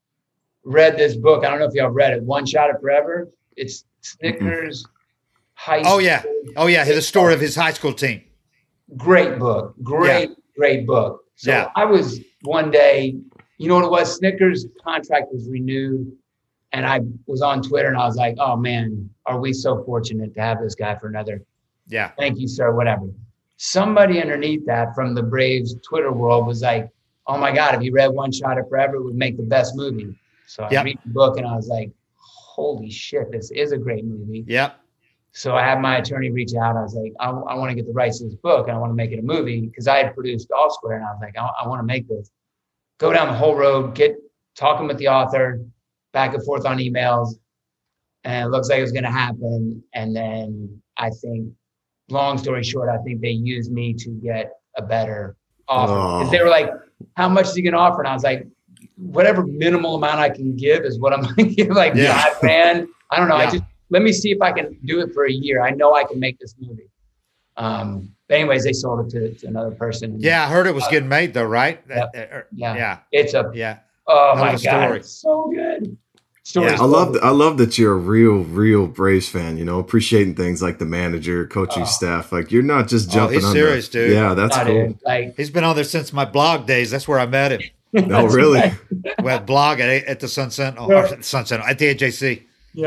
read this book. I don't know if y'all read it. One Shot at Forever. It's Snickers high school. Oh yeah. The story of his high school team. Great book. Great book. So I was one day, you know what it was? Snickers' contract was renewed, and I was on Twitter, and I was like, "Oh man, are we so fortunate to have this guy for another?" Yeah. Thank you, sir. Whatever. Somebody underneath that from the Braves Twitter world was like, "Oh my God, if you read One Shot at Forever, it would make the best movie." So I read the book, and I was like, "Holy shit, this is a great movie." Yep. So I had my attorney reach out. I was like, I want to get the rights to this book, and I want to make it a movie because I had produced All Square, and I was like, I want to make this. Go down the whole road, talking with the author, back and forth on emails, and it looks like it was going to happen. And then I think, long story short, I think they used me to get a better offer because they were like, "How much is he going to offer?" And I was like, "Whatever minimal amount I can give is what I'm going to give." Like, God, man, I don't know. Yeah. Let me see if I can do it for a year. I know I can make this movie. But anyways, they sold it to another person. Yeah, I heard it was getting made though, right? Yeah. It's oh my God, it's so good. I love that you're a real Braves fan, you know, appreciating things like the manager, coaching staff. Like you're not just jumping on serious, dude. Yeah, that's cool. Like he's been on there since my blog days. That's where I met him. Oh, really? Well, blog at the Sun Sentinel, or the Sun Sentinel, at the AJC.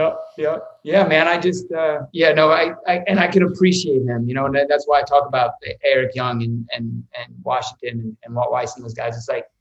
Yeah, man. I just, I can appreciate him, you know, and that's why I talk about Eric Young and Washington and Walt Weiss and those guys. It's like,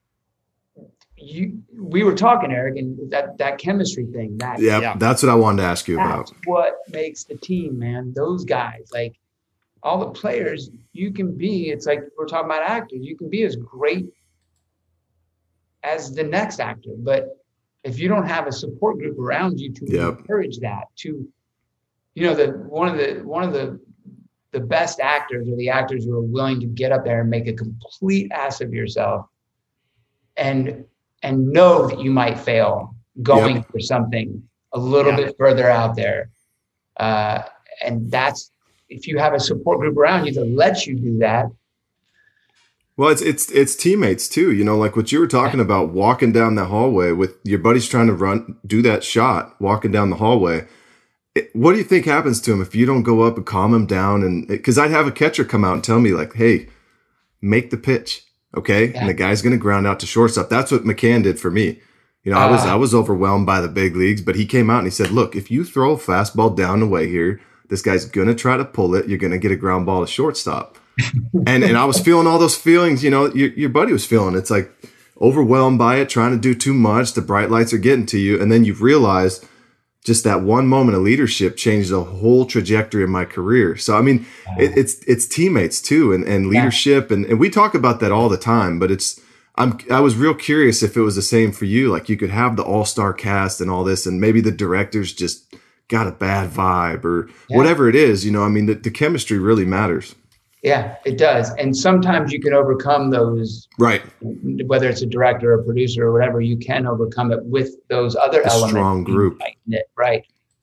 we were talking, Eric, and that chemistry thing. That's what I wanted to ask you about. That's what makes the team, man. Those guys, like all the players, you can be. It's like we're talking about actors. You can be as great as the next actor, but if you don't have a support group around you to encourage that, to, you know, one of the best actors are the actors who are willing to get up there and make a complete ass of yourself, and know that you might fail going for something a little bit further out there, and that's if you have a support group around you that lets you do that. Well, it's teammates too, you know, like what you were talking about, walking down the hallway with your buddies trying to do that shot, walking down the hallway. What do you think happens to him if you don't go up and calm him down? And because I'd have a catcher come out and tell me like, "Hey, make the pitch, okay?" Yeah. And the guy's going to ground out to shortstop. That's what McCann did for me. You know, I was overwhelmed by the big leagues, but he came out and he said, look, if you throw a fastball down the way here, this guy's going to try to pull it. You're going to get a ground ball to shortstop. and I was feeling all those feelings, you know, your buddy was feeling. It's like overwhelmed by it, trying to do too much. The bright lights are getting to you. And then you realize just that one moment of leadership changed the whole trajectory of my career. So, I mean, it's teammates too, and leadership. And we talk about that all the time, but I was real curious if it was the same for you. Like you could have the all-star cast and all this, and maybe the directors just got a bad vibe or whatever it is, you know, I mean, the chemistry really matters. Yeah, it does. And sometimes you can overcome those, right? Whether it's a director or a producer or whatever, you can overcome it with those other elements. Strong group. Right.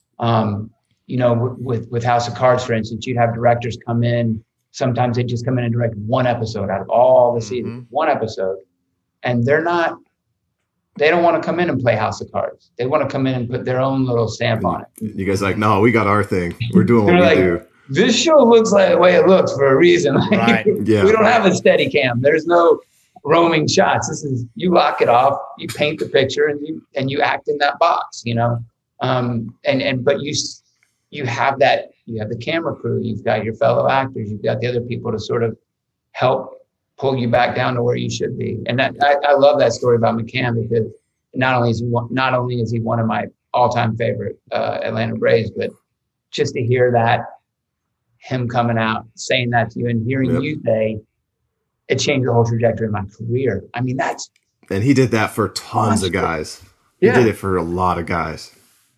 You know, with House of Cards, for instance, you'd have directors come in. Sometimes they just come in and direct one episode out of all the seasons, one episode. And they don't want to come in and play House of Cards. They want to come in and put their own little stamp on it. You guys are like, no, we got our thing. We're doing what we do. This show looks like the way it looks for a reason. Right. Yeah. We don't have a steady cam. There's no roaming shots. This is, you lock it off, you paint the picture, and you act in that box, you know? But you have the camera crew, you've got your fellow actors, you've got the other people to sort of help pull you back down to where you should be. And I love that story about McCann, because not only is he one of my all-time favorite Atlanta Braves, but just to hear that, him coming out, saying that to you and hearing you say, it changed the whole trajectory of my career. I mean, and he did that for tons of guys. He did it for a lot of guys.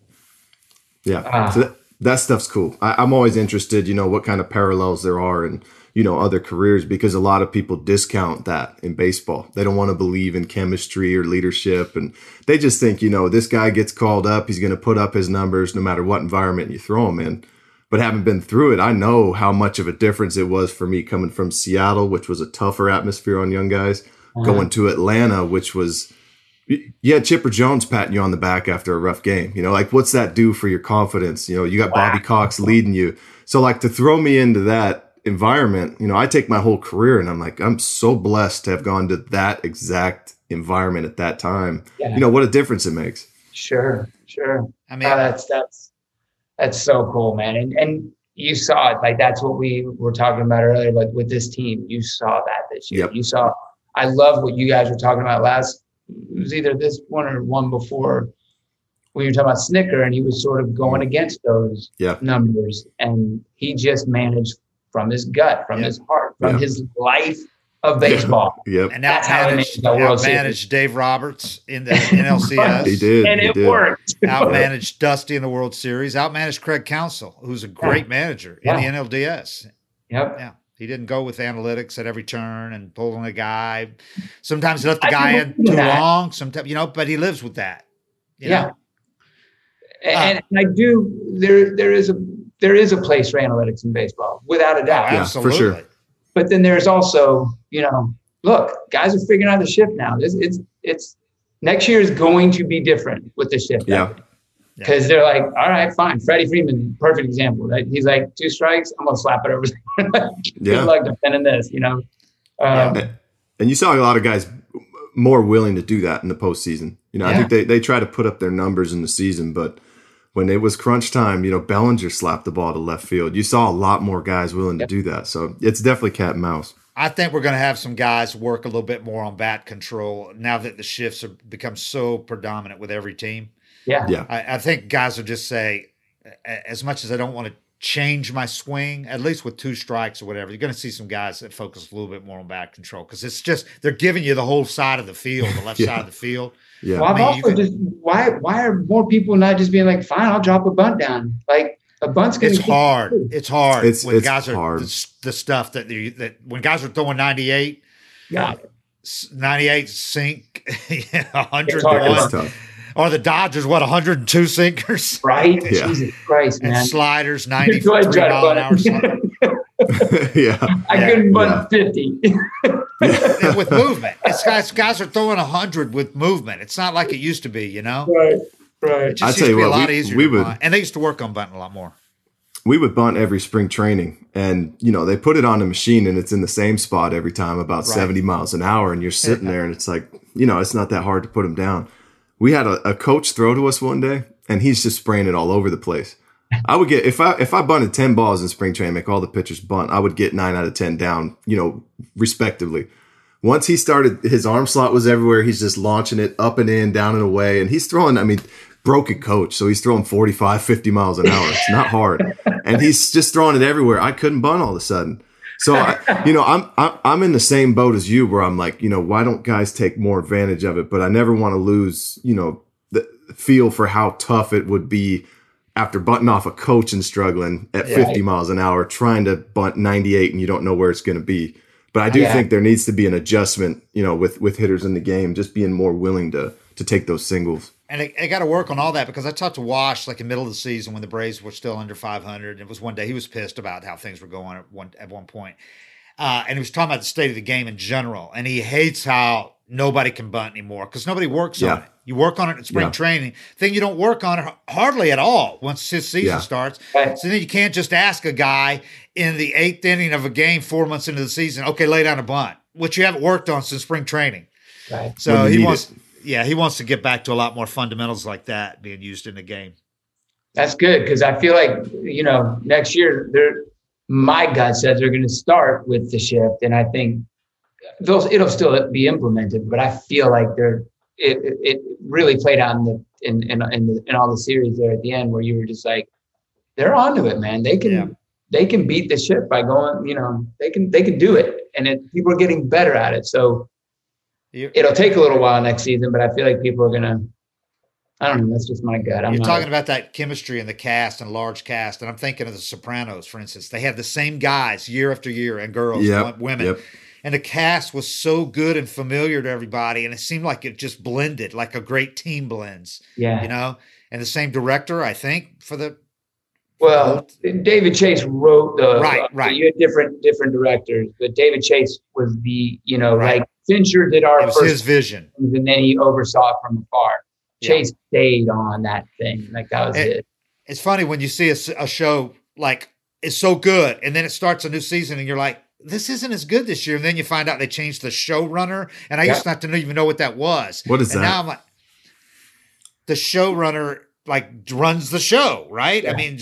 Yeah. So that stuff's cool. I'm always interested, you know, what kind of parallels there are in, you know, other careers, because a lot of people discount that in baseball. They don't want to believe in chemistry or leadership. And they just think, you know, this guy gets called up, he's going to put up his numbers no matter what environment you throw him in. But having been through it, I know how much of a difference it was for me coming from Seattle, which was a tougher atmosphere on young guys, going to Atlanta, which was, you had Chipper Jones patting you on the back after a rough game. You know, like, what's that do for your confidence? You know, you got Bobby Cox leading you. So, like, to throw me into that environment, you know, I take my whole career and I'm like, I'm so blessed to have gone to that exact environment at that time. Yeah. You know, what a difference it makes. Sure. I mean, that's so cool, man. And you saw it. Like, that's what we were talking about earlier, like with this team. You saw that this year. Yep. I love what you guys were talking about it was either this one or one before, when you were talking about Snicker, and he was sort of going against those numbers. And he just managed from his gut, from his heart, from his life of baseball. Yep. And outmanaged Dave Roberts in the NLCS. He did. And it worked. Outmanaged Dusty in the World Series. Outmanaged Craig Counsell, who's a great manager in the NLDS. Yep. Yeah. He didn't go with analytics at every turn and pulling a guy. Sometimes he left the guy in too long. Sometimes, you know, but he lives with that. You know? And I do. There is a place for analytics in baseball, without a doubt. Absolutely. For sure. But then there's also, you know, look, guys are figuring out the shift now. It's next year is going to be different with the shift. Yeah. Because they're like, all right, fine. Freddie Freeman, perfect example. Right? He's like, 2 strikes, I'm gonna slap it over. Good luck defending this, you know. And you saw a lot of guys more willing to do that in the postseason. You know, I think they try to put up their numbers in the season, but when it was crunch time, you know, Bellinger slapped the ball to left field. You saw a lot more guys willing to do that. So it's definitely cat and mouse. I think we're going to have some guys work a little bit more on bat control now that the shifts have become so predominant with every team. Yeah. I think guys will just say, as much as I don't want to change my swing, at least with 2 strikes or whatever, you're going to see some guys that focus a little bit more on bat control, because it's just, they're giving you the whole side of the field, the left side of the field. Yeah. Well, I've also just, why are more people not just being like, fine, I'll drop a bunt down? Like, a bunt's going to It's hard. It's hard. It's guys hard. are the stuff that when guys are throwing 98, 98 sink, 101. Or the Dodgers, 102 sinkers? Right? Yeah. Jesus Christ, man. And sliders, 93 mile an hour sliders. I couldn't bunt 50. With movement. Guys are throwing 100 with movement. It's not like it used to be, you know? Right. It just used to be a lot easier to bunt. And they used to work on bunting a lot more. We would bunt every spring training, and, you know, they put it on a machine and it's in the same spot every time, about 70 miles an hour. And you're sitting there and it's like, you know, it's not that hard to put them down. We had a coach throw to us one day, and he's just spraying it all over the place. I would get, if I bunted 10 balls in spring training, make all the pitchers bunt, I would get 9 out of 10 down, respectively. Once he started, his arm slot was everywhere. He's just launching it up and in, down and away. And he's throwing, broken coach. So he's throwing 45, 50 miles an hour. It's not hard. And he's just throwing it everywhere. I couldn't bunt all of a sudden. So, I'm in the same boat as you where I'm like, why don't guys take more advantage of it? But I never want to lose, the feel for how tough it would be after bunting off a coach and struggling at 50 miles an hour, trying to bunt 98 and you don't know where it's going to be. But I do think there needs to be an adjustment, with hitters in the game, just being more willing to take those singles. And they got to work on all that, because I talked to Wash like in the middle of the season when the Braves were still under 500. And it was one day he was pissed about how things were going at one point. And he was talking about the state of the game in general. And he hates how nobody can bunt anymore because nobody works on it. You work on it in spring training. Then you don't work on it hardly at all once his season starts. Right. So then you can't just ask a guy in the 8th inning of a game 4 months into the season, okay, lay down a bunt, which you haven't worked on since spring training. Right. So he wants to get back to a lot more fundamentals like that being used in the game. That's good, because I feel like, next year my gut says they're going to start with the shift, and I think it'll still be implemented, but I feel like it really played out in all the series there at the end where you were just like, they're onto it, man. They can beat the ship by going, they can do it, and people are getting better at it. So it'll take a little while next season, but I feel like people are gonna. I don't know. That's just my gut. You're talking about that chemistry in the cast and large cast, and I'm thinking of The Sopranos, for instance. They have the same guys year after year, and girls, women. Yep. And the cast was so good and familiar to everybody, and it seemed like it just blended, like a great team blends. Yeah. And the same director, I think, for the. Well, David Chase wrote the. Right. You had different directors, but David Chase was the, like Fincher did our first. His vision. And then he oversaw it from afar. Chase stayed on that thing. Like that was it. It's funny when you see a show like it's so good, and then it starts a new season, and you're like, this isn't as good this year. And then you find out they changed the showrunner, and I used not to even know what that was. What is that? Now I'm like, the showrunner runs the show, right? Yeah. I mean,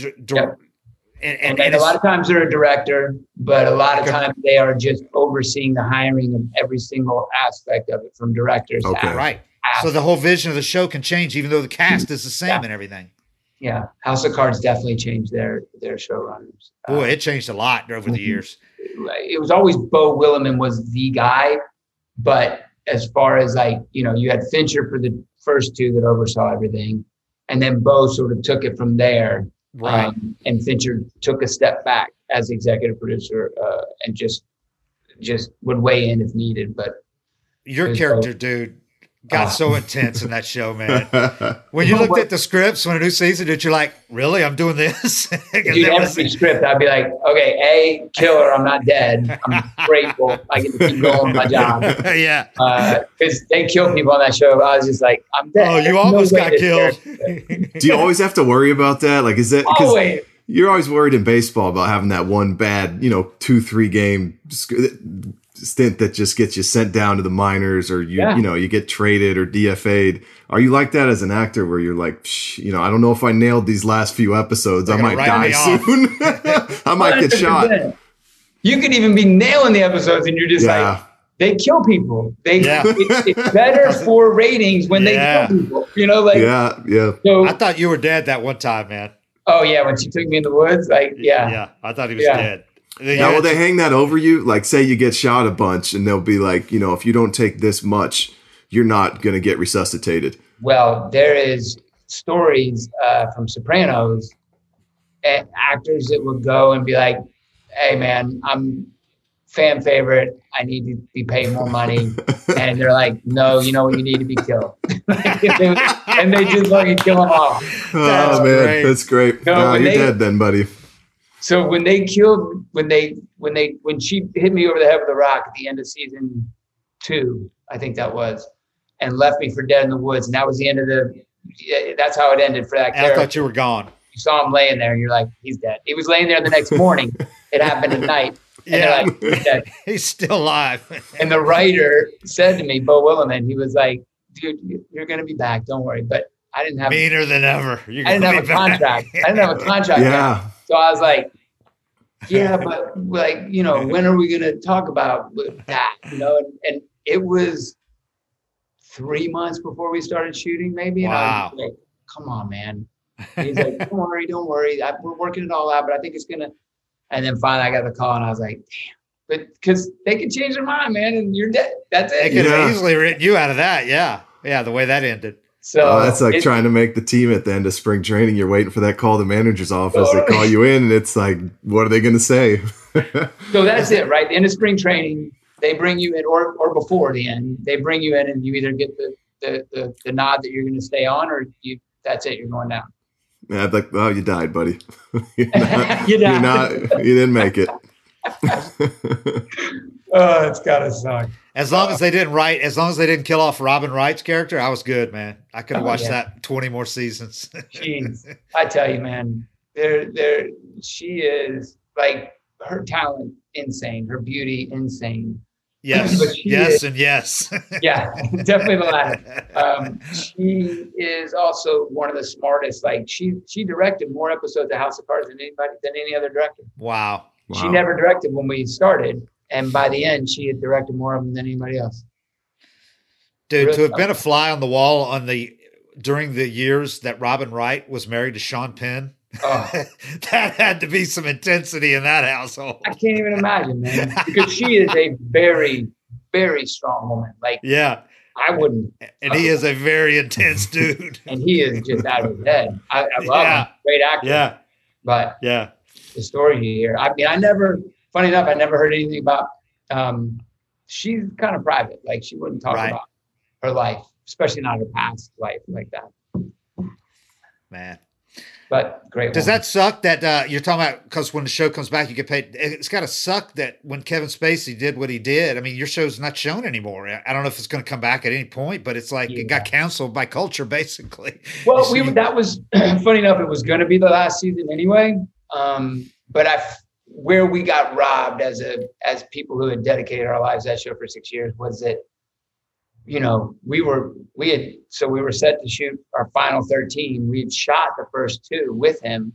and a lot of times they're a director, but a lot of times they are just overseeing the hiring of every single aspect of it, from directors. Okay, right. So the whole vision of the show can change, even though the cast is the same and everything. Yeah, House of Cards definitely changed their showrunners. Boy, it changed a lot over the years. It was always Beau Willimon was the guy, but as far as you had Fincher for the first two that oversaw everything, and then Beau sort of took it from there. Right. And Fincher took a step back as executive producer and just would weigh in if needed. But your character, dude, got so intense in that show, man. When you looked at the scripts when a new season, did you like, really? I'm doing this? Dude, every script, I'd be like, okay, killer, I'm not dead. I'm grateful. I get to keep going with my job. Yeah. Because they kill people on that show. I was just like, I'm dead. Oh, you almost got killed. Do you always have to worry about that? Like, is that always? You're always worried in baseball about having that one bad, 2-3 game stint that just gets you sent down to the minors, or you get traded or DFA'd. Are you like that as an actor where you're like, I don't know if I nailed these last few episodes. I might die soon. I might get shot. You could even be nailing the episodes and you're just like, they kill people. It's better for ratings when they kill people. So I thought you were dead that one time, man. Oh yeah, when she took me in the woods, yeah, I thought he was dead. Now, will they hang that over you? Like, say you get shot a bunch, and they'll be like, if you don't take this much, you're not going to get resuscitated. Well, there is stories from Sopranos, actors that would go and be like, "Hey, man, I'm fan favorite. I need to be paid more money," and they're like, "No, you need to be killed," and they just fucking kill them off. That's great. No, you're dead then, buddy. So when she hit me over the head with a rock at the end of season 2, I think that was, and left me for dead in the woods, and that was the end of that's how it ended for that character. I thought you were gone. You saw him laying there, and you're like, he's dead. He was laying there the next morning. It happened at night. And he's dead. He's still alive. And the writer said to me, Beau Willimon, he was like, dude, you're going to be back. Don't worry. But I didn't have meaner than ever. I didn't have a contract. I didn't have a contract. Yeah. Yet. So I was like, yeah, but like, you know, when are we going to talk about that? You know, and it was 3 months before we started shooting, maybe. And I was like, come on, man. And he's like, don't worry. We're working it all out, but I think it's going to. And then finally I got the call and I was like, damn. But because they can change their mind, man, and you're dead. That's it. They could have easily written you out of that. Yeah. Yeah. The way that ended. So that's like trying to make the team at the end of spring training. You're waiting for that call to the manager's office. They call you in and it's like, what are they going to say? So that's it, right? The end of spring training, they bring you in, or before the end, they bring you in and you either get the nod that you're going to stay on or that's it. You're going down. Yeah, I'd like, oh, you died, buddy. You didn't make it. Oh, it's gotta suck. As long as they didn't kill off Robin Wright's character, I was good, man. I could have watched that 20 more seasons. Jeez, I tell you, man, she is like her talent insane, her beauty insane. Yes, yes. Yeah, definitely the latter. She is also one of the smartest. Like she directed more episodes of House of Cards than any other director. Wow. She never directed when we started, and by the end, she had directed more of them than anybody else. Dude, to have been a fly on the wall during the years that Robin Wright was married to Sean Penn, that had to be some intensity in that household. I can't even imagine, man, because she is a very, very strong woman. Like, yeah, I wouldn't. And he is a very intense dude. And he is just out of his head. I love him. Great actor. Yeah. But yeah, the story here. I mean, funny enough, I never heard anything about. She's kind of private. Like she wouldn't talk about her life, especially not her past life like that. Man. But great. Does that suck that you're talking about? Because when the show comes back, you get paid. It's got to suck that when Kevin Spacey did what he did. I mean, your show's not shown anymore. I don't know if it's going to come back at any point, but it's like it got canceled by culture, basically. Well, that was funny enough. It was going to be the last season anyway. But where we got robbed as people who had dedicated our lives to that show for 6 years was that, you know, we were set to shoot our final 13. We had shot the first 2 with him.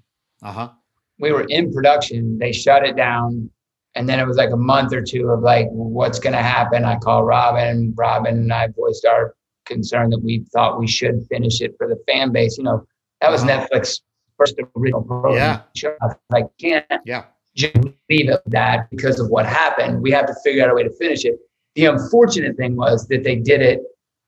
We were in production. They shut it down. And then it was like a month or 2 of like, what's going to happen? I called Robin. Robin and I voiced our concern that we thought we should finish it for the fan base. You know, that was Netflix first original program. Show. I was like, can't just leave it that because of what happened. We have to figure out a way to finish it. The unfortunate thing was that they did it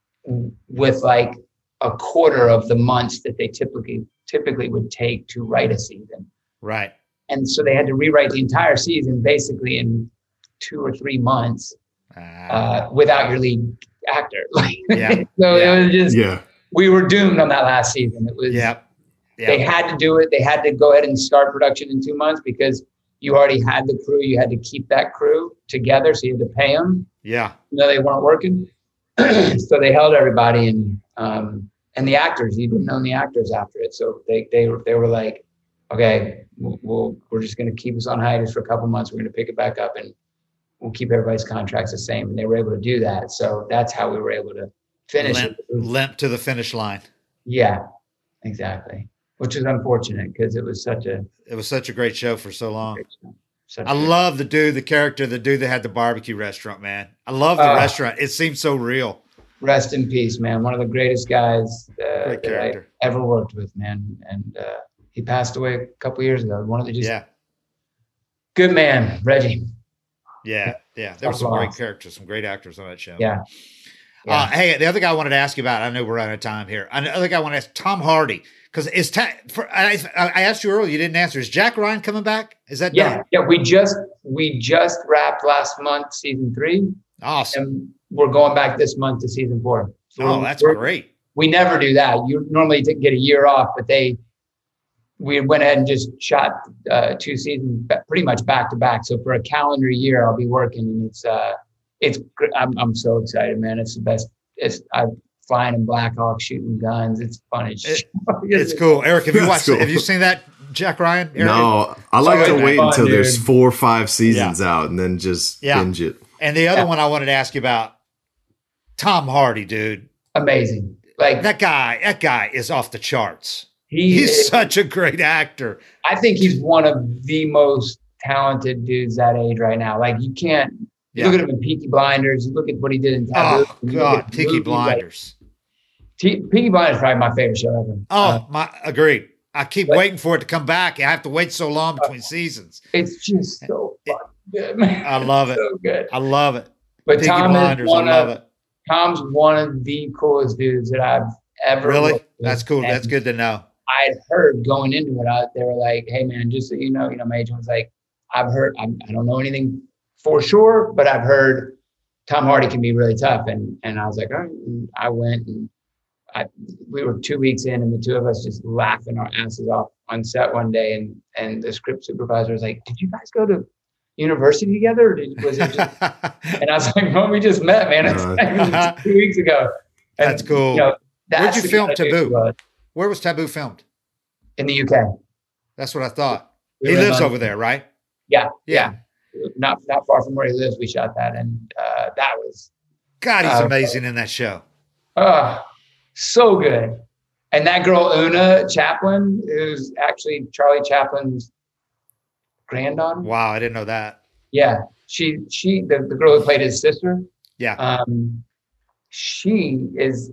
with like a quarter of the months that they typically would take to write a season. Right. And so they had to rewrite the entire season basically in 2 or 3 months without your lead actor. It was just, we were doomed on that last season. It was, they had to do it. They had to go ahead and start production in 2 months because you already had the crew. You had to keep that crew together. So you had to pay them. Yeah. No, they weren't working. So they held everybody and the actors, you didn't own the actors after it. So they were like, okay, we're just going to keep us on hiatus for a couple months. We're going to pick it back up and we'll keep everybody's contracts the same. And they were able to do that. So that's how we were able to finish limp to the finish line. Yeah, exactly. Which is unfortunate because it was such a great show for so long. I love the character that had the barbecue restaurant, man. I love the restaurant. It seems so real. Rest in peace, man. One of the greatest guys that I ever worked with, man. And he passed away a couple years ago. One of the good man, Reggie. Yeah. There were some great characters, some great actors on that show. Yeah. Hey, the other guy I wanted to ask you about, I know we're out of time here. Another guy I want to ask, Tom Hardy. Because I asked you earlier, you didn't answer. Is Jack Ryan coming back? Is that done? Yeah. We just wrapped last month season 3. Awesome. And we're going back this month to season 4. So that's great. We never do that. You normally get a year off, but we went ahead and just shot 2 seasons pretty much back to back. So for a calendar year, I'll be working, and I'm so excited, man. It's the best. I'm flying in Black Hawk, shooting guns. It's fun. It's cool. Eric, have you watched it? Have you seen that, Jack Ryan? Eric? No, I like to wait until there's 4 or 5 seasons out and then just binge it. And the other one I wanted to ask you about, Tom Hardy, dude. amazing. Like that guy is off the charts. He's such a great actor. I think he's one of the most talented dudes that age right now. Like you can't look at him in Peaky Blinders. You look at what he did in Taboo. Oh God, Peaky Blinders. Peaky Blinders is probably my favorite show ever. Oh, agreed. I keep waiting for it to come back. I have to wait so long between seasons. It's just so fucking good, man. I love it. So good. I love it. But Peaky Blinders, I love it. Tom's one of the coolest dudes that I've ever. Really? That's cool. That's good to know. I'd heard going into it, they were like, "Hey, man, just so you know, my agent was like, I've heard. I don't know anything for sure, but I've heard Tom Hardy can be really tough." And I was like, "All right." And I went and we were 2 weeks in, and the two of us just laughing our asses off on set one day, and the script supervisor was like, "Did you guys go to university together? Or was it just?" And I was like, "Well, we just met, man. It's 2 weeks ago." And, that's cool. Where'd you film Taboo? Where was Taboo filmed? In the UK. That's what I thought. He lives over there, right? Yeah. Not far from where he lives. We shot that, and that was. God, he's amazing in that show. So good. And that girl Una Chaplin is actually Charlie Chaplin's granddaughter. Wow, I didn't know that. Yeah, the girl who played his sister. Yeah. She is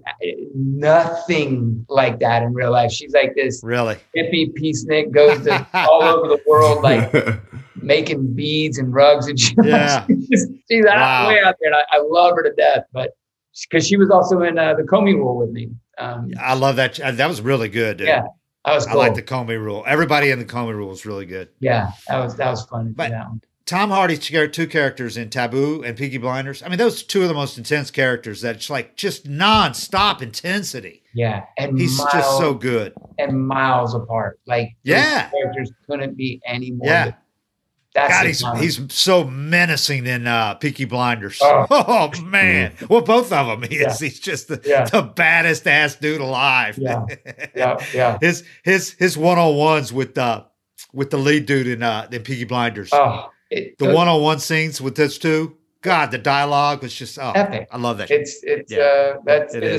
nothing like that in real life. She's like this really hippie peacenik, goes to all over the world, like making beads and rugs, and she's way out there. And I love her to death, but because she was also in the Comey Rule with me. I love that. That was really good. Dude. Yeah, that was cool. I like the Comey Rule. Everybody in the Comey Rule was really good. Yeah, that was fun. But Tom Hardy's two characters in Taboo and Peaky Blinders. I mean, those two of the most intense characters. That's like just nonstop intensity. Yeah, and he's just so good and miles apart. Like characters couldn't be any more. Yeah. God, he's so menacing in Peaky Blinders. Oh man! Well, both of them. He's just the baddest ass dude alive. Yeah. His one-on-ones with the lead dude in Peaky Blinders. The one-on-one scenes with those two. God, the dialogue was just epic. I love that. It's the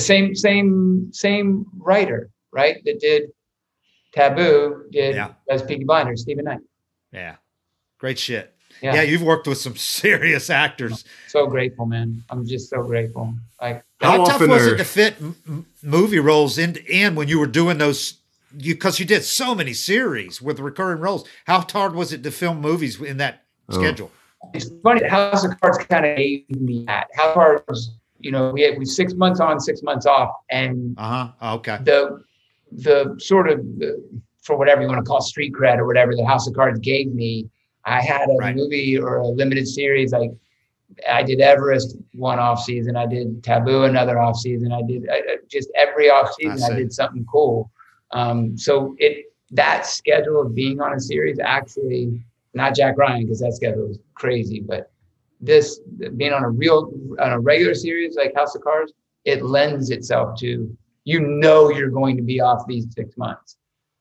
same writer, right? That did Taboo as Peaky Blinders, Stephen Knight. Yeah. Great shit. Yeah, you've worked with some serious actors. So grateful, man. I'm just so grateful. Like, how tough was it to fit movie roles in when you were doing those? Because you did so many series with recurring roles. How hard was it to film movies in that schedule? It's funny. House of Cards kind of gave me that. House of Cards, we 6 months on, 6 months off, and okay. The sort of for whatever you want to call street cred or whatever the House of Cards gave me. I had a movie or a limited series. Like I did Everest one off season. I did Taboo another off season. I did just every off season. I did something cool. So that schedule of being on a series, actually not Jack Ryan, because that schedule was crazy, but this being on a regular series like House of Cards, it lends itself to, you're going to be off these 6 months.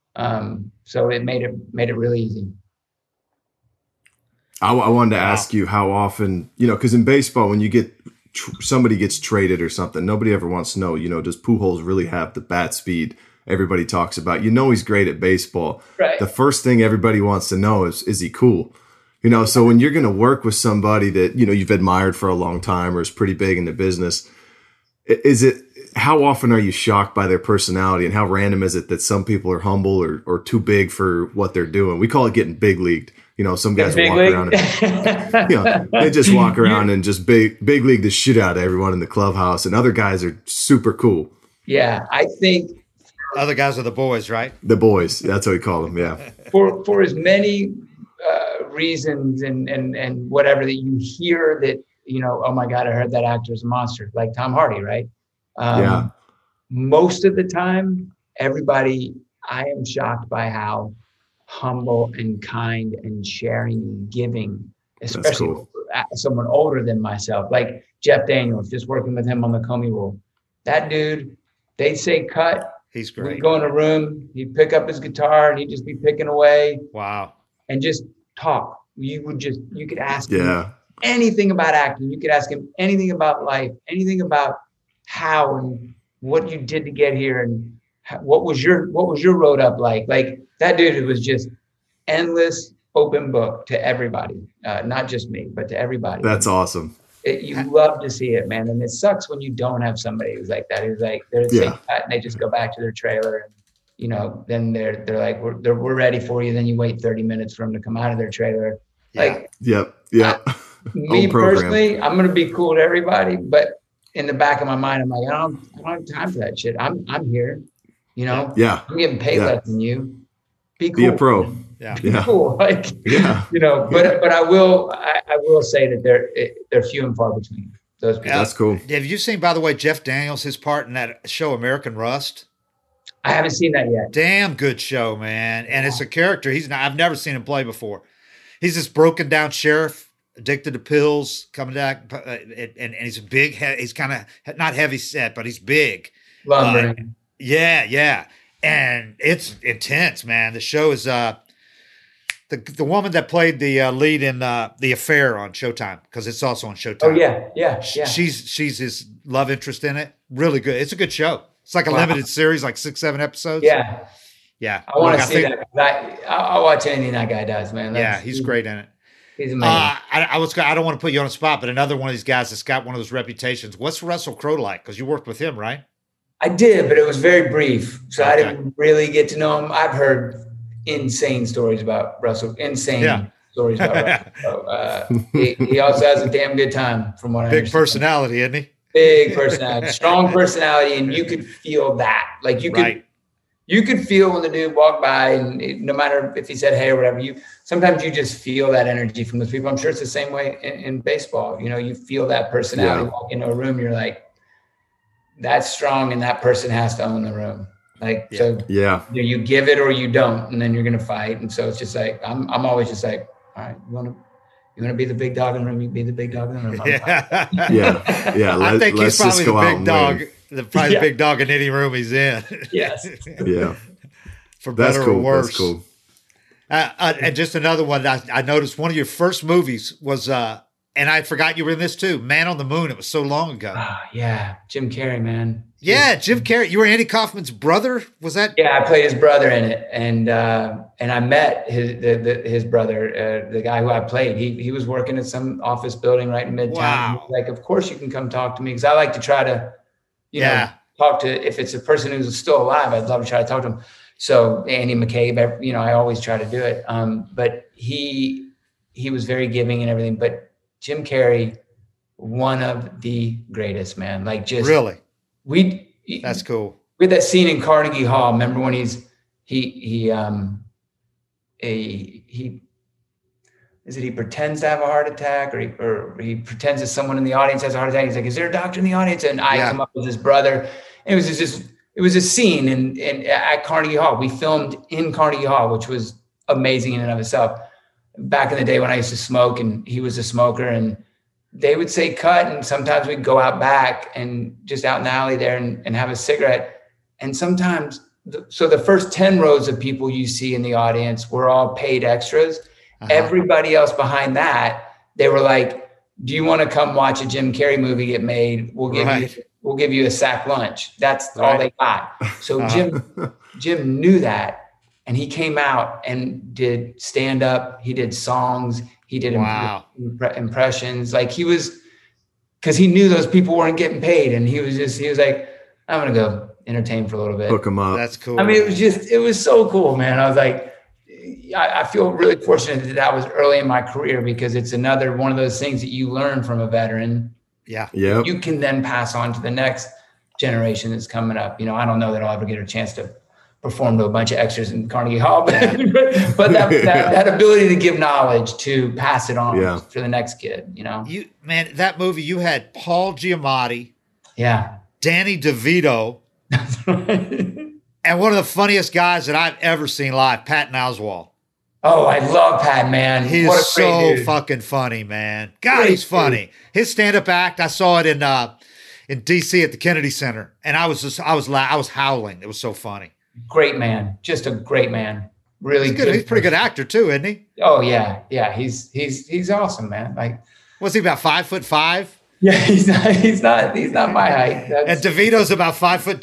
So it made it really easy. I wanted to ask you how often, because in baseball, when you get somebody gets traded or something, nobody ever wants to know, does Pujols really have the bat speed everybody talks about? He's great at baseball. Right. The first thing everybody wants to know is he cool? So when you're going to work with somebody that, you've admired for a long time or is pretty big in the business, how often are you shocked by their personality, and how random is it that some people are humble or too big for what they're doing? We call it getting big leagued. Some guys walk around and, they just walk around and just big league the shit out of everyone in the clubhouse, and other guys are super cool. Yeah, I think other guys are the boys, right? The boys, that's what we call them. Yeah. For as many reasons and whatever that you hear that, oh my God, I heard that actor's a monster, like Tom Hardy, right? Most of the time, I am shocked by how humble and kind and sharing and giving, especially someone older than myself, like Jeff Daniels, just working with him on the Comey Rule. That dude, they say cut. He's great. We'd go in a room, he'd pick up his guitar and he'd just be picking away. Wow. And just talk. You could ask him anything about acting. You could ask him anything about life, anything about how, and what you did to get here, and what was your road up like? Like that dude, it was just endless open book to everybody, not just me, but to everybody. That's awesome. You love to see it, man. And it sucks when you don't have somebody who's like that, who's like, they're the same cut and they just go back to their trailer, and, you know, then they're like, we're ready for you. Then you wait 30 minutes for them to come out of their trailer. Like, me personally, I'm going to be cool to everybody, but in the back of my mind, I'm like, I don't have time for that shit. I'm here, you know, I'm getting paid less than you. Be cool. Be a pro. Be cool. Like, you know, but I will say that they're few and far between. Those people. That's cool. Have you seen, by the way, Jeff Daniels, his part in that show, American Rust? I haven't seen that yet. Damn good show, man. And it's a character. I've never seen him play before. He's this broken down sheriff, addicted to pills, coming back, and he's a big, he's kind of not heavy set, but he's big. Lumbering. Yeah. And it's intense, man. The show is the woman that played the lead in The Affair on Showtime, because it's also on Showtime. Oh yeah. She's his love interest in it. Really good. It's a good show. It's like a limited series, like 6-7 episodes. Yeah. I want to see that. I'll watch anything that guy does, man. He's great in it. He's amazing. I don't want to put you on the spot, but another one of these guys that's got one of those reputations. What's Russell Crowe like? Because you worked with him, right? I did, but it was very brief. So I didn't really get to know him. I've heard insane stories about Russell. Stories about Russell. He also has a damn good time, from what I understand. Big personality, isn't he? Big personality, strong personality, and you could feel that. Like you could feel when the dude walked by, and no matter if he said hey or whatever, sometimes you just feel that energy from those people. I'm sure it's the same way in baseball. You know, you feel that personality. Walk into a room, you're like, that's strong, and that person has to own the room. Like, so you give it or you don't, and then you're going to fight. And so it's just like, I'm always just like, all right, you want to be the big dog in the room? You be the big dog in the room. I think he's probably the big dog. The big dog in any room he's in. Yes. For better or worse. That's cool. And just another one. I noticed one of your first movies was, and I forgot you were in this too, Man on the Moon. It was so long ago. Jim Carrey, man. Yeah, Jim Carrey. You were Andy Kaufman's brother. Was that? Yeah, I played his brother in it, and I met his brother, the guy who I played. He was working at some office building right in Midtown. Wow. Like, of course you can come talk to me, because I like to try to, you know, talk to, if it's a person who's still alive, I'd love to try to talk to him. So Andy McCabe, you know, I always try to do it. But he was very giving and everything. But Jim Carrey, one of the greatest, man. Like, just really. That's cool. We had that scene in Carnegie Hall. Remember when he pretends to have a heart attack, or he pretends that someone in the audience has a heart attack. He's like, "Is there a doctor in the audience?" And I come up with his brother. And it was a scene at Carnegie Hall. We filmed in Carnegie Hall, which was amazing in and of itself. Back in the day when I used to smoke, and he was a smoker, and they would say cut, and sometimes we'd go out back and just out in the alley there and have a cigarette. And sometimes, so the first 10 rows of people you see in the audience were all paid extras. Everybody else behind that, they were like, do you want to come watch a Jim Carrey movie get made? We'll give you a sack lunch. That's all they got. So Jim knew that. And he came out and did stand up. He did songs. He did impressions. Like, he was, because he knew those people weren't getting paid. And he was like, I'm going to go entertain for a little bit. Hook him up. That's cool. I mean, it was so cool, man. I was like, I feel really fortunate that was early in my career, because it's another one of those things that you learn from a veteran. Yeah. You can then pass on to the next generation that's coming up. You know, I don't know that I'll ever get a chance to perform to a bunch of extras in Carnegie Hall, but that ability to give knowledge, to pass it on for the next kid, you know? That movie, you had Paul Giamatti. Yeah. Danny DeVito. That's right. And one of the funniest guys that I've ever seen live, Patton Oswalt. Oh, I love Pat, man. He's so fucking funny, man. God, he's funny. His stand-up act, I saw it in DC at the Kennedy Center, and I was howling. It was so funny. Great man, just a great man. Really he's good. He's a pretty good actor too, isn't he? Oh yeah. He's awesome, man. Like, what's he, about 5'5"? Yeah, he's not my height. And DeVito's about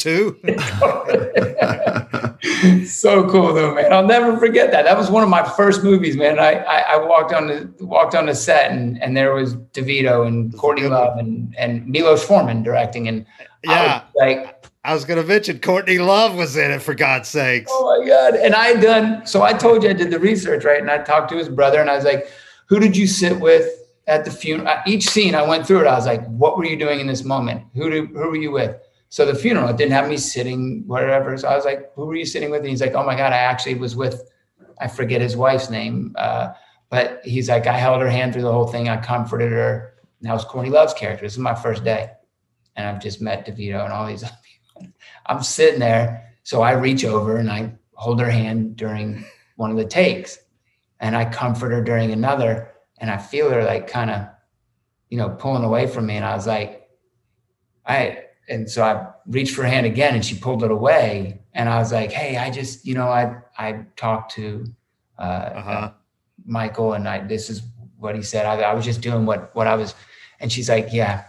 5'2". So cool though, man. I'll never forget that. That was one of my first movies, man. I walked on the set and there was DeVito and Courtney Love and Milos Forman directing. And yeah, I was going to mention Courtney Love was in it, for God's sakes. Oh my God. And I told you I did the research, right? And I talked to his brother and I was like, who did you sit with at the funeral? Each scene I went through it. I was like, what were you doing in this moment? Who were you with? So the funeral, it didn't have me sitting wherever. So I was like, who were you sitting with? And he's like, oh my God, I actually was with, I forget his wife's name. But he's like, I held her hand through the whole thing. I comforted her. And that was Courtney Love's character. This is my first day. And I've just met DeVito and all these other people. I'm sitting there. So I reach over and I hold her hand during one of the takes. And I comfort her during another. And I feel her like kind of, pulling away from me. And I was like, and so I reached for her hand again and she pulled it away. And I was like, hey, I just, I talked to Michael and this is what he said. I was just doing what I was. And she's like, yeah.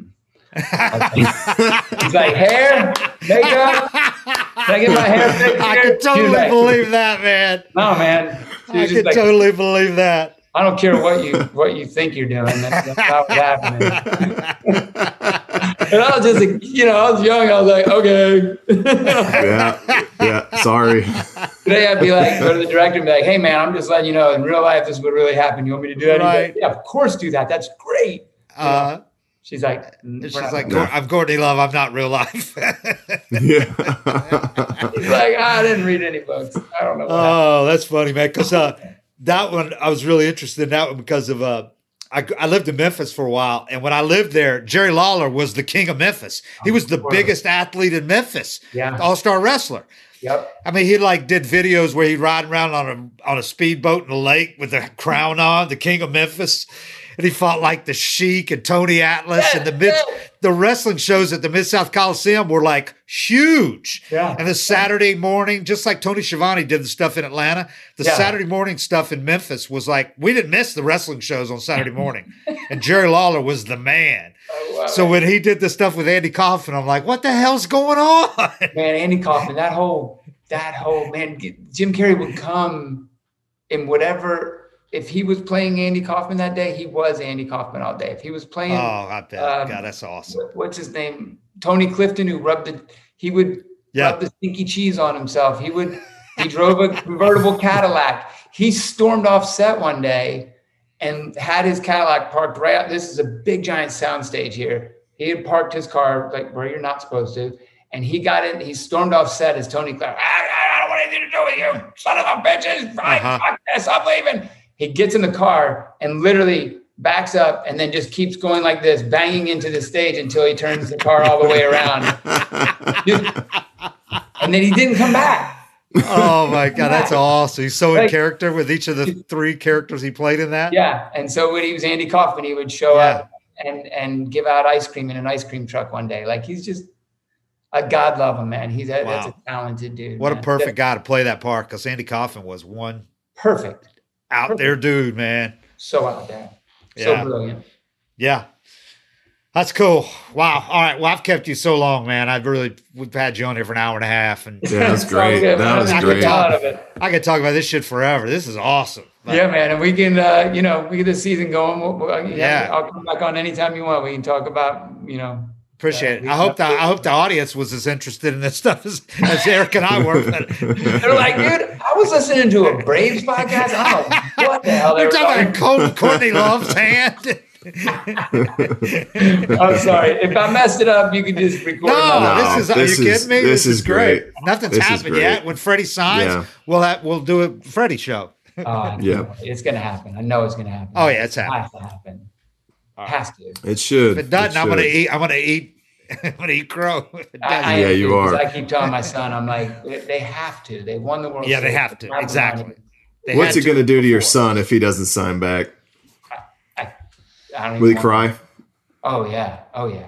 He's like, hair, makeup. Can I get my hair fixed? I could totally believe that, man. No, man. I could totally believe that. I don't care what you think you're doing. That's not what's happening. And I was just, I was young. I was like, okay. Yeah. Sorry. Today I'd be like, go to the director and be like, hey man, I'm just letting you know, in real life, this is what really happened. You want me to do that? Right. Like, yeah, of course do that. That's great. She's like, I'm Courtney Love. I'm not real life. Yeah. He's like, I didn't read any books. I don't know. Oh, that's funny, man. Because that one, I was really interested in that one because of I lived in Memphis for a while, and when I lived there, Jerry Lawler was the king of Memphis. He was the biggest athlete in Memphis. Yeah, all-star wrestler. Yep. I mean, he did videos where he'd ride around on a speedboat in the lake with the crown on, the king of Memphis. And he fought like the Sheik and Tony Atlas, and the wrestling shows at the Mid-South Coliseum were like huge. Yeah. And the Saturday morning, just like Tony Schiavone did the stuff in Atlanta, Saturday morning stuff in Memphis was like, we didn't miss the wrestling shows on Saturday morning. And Jerry Lawler was the man. So when he did the stuff with Andy Kaufman, I'm like, what the hell's going on? Man, Andy Kaufman, that whole man, Jim Carrey would come in whatever. If he was playing Andy Kaufman that day, he was Andy Kaufman all day. If he was playing, I bet. God, that's awesome. What's his name? Tony Clifton, who rub the stinky cheese on himself. He drove a convertible Cadillac. He stormed off set one day and had his Cadillac parked right out. This is a big giant soundstage here. He had parked his car like where you're not supposed to. And he got in, he stormed off set as Tony Clifton. I don't want anything to do with you, son of a bitches. Fuck this, I'm leaving. He gets in the car and literally backs up and then just keeps going like this, banging into the stage until he turns the car all the way around. And then he didn't come back. Oh my God, that's awesome. He's so in character with each of the three characters he played in that. Yeah. And so when he was Andy Kaufman, he would show up and give out ice cream in an ice cream truck one day. Like he's just God love him, man. That's a talented dude. What a perfect guy to play that part, because Andy Kaufman was one perfect. Out there, dude, man. So out there. So brilliant. Yeah. That's cool. Wow. All right. Well, I've kept you so long, man. We've had you on here for an hour and a half. And that was great. That was great. I could talk about this shit forever. This is awesome. Yeah, man. And we can, we get the season going. I'll come back on anytime you want. We can talk about, Appreciate it. I hope the audience was as interested in this stuff as Eric and I were. They're like, dude, I was listening to a Braves podcast. I don't know what the hell they're talking about Courtney Love's hand. I'm sorry. If I messed it up, you can just record it. Are you kidding me? This is great. Nothing's happened yet. When Freddie signs, we'll do a Freddie show. It's gonna happen. I know it's gonna happen. Oh yeah, it's happening. It has to happen. Has to. It should. If it doesn't, I'm gonna eat crow. You are. I keep telling my son, I'm like, they have to. They won the World Series. Yeah, they have to. Exactly. What's it gonna do to your son if he doesn't sign back? Will he cry? Oh yeah.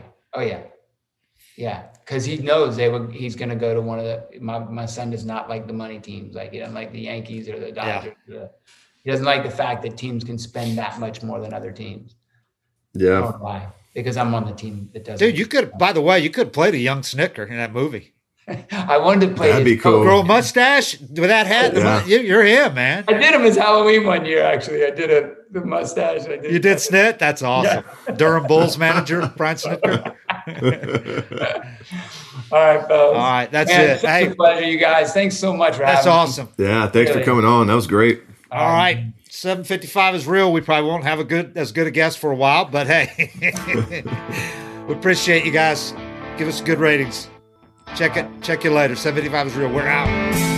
Yeah, because he knows he's going to go to one of the. My son does not like the money teams. Like he doesn't like the Yankees or the Dodgers. Yeah. He doesn't like the fact that teams can spend that much more than other teams. Yeah. because I'm on the team that doesn't. Dude, you could. By the way, you could play the young Snicker in that movie. I wanted to play. That'd be cool. Grow a mustache with that hat. Yeah. You're him, man. I did him as Halloween one year. Actually, I did the mustache. You did Snit? That's awesome. Yeah. Durham Bulls manager, Brian Snitker. All right, fellas. All right, that's it. Hey, a pleasure, you guys. Thanks so much for having me. That's awesome. Yeah, thanks for coming on. That was great. All right. 755 is real. We probably won't have as good a guest for a while, but hey, we appreciate you guys. Give us good ratings. Check you later. 755 is real. We're out.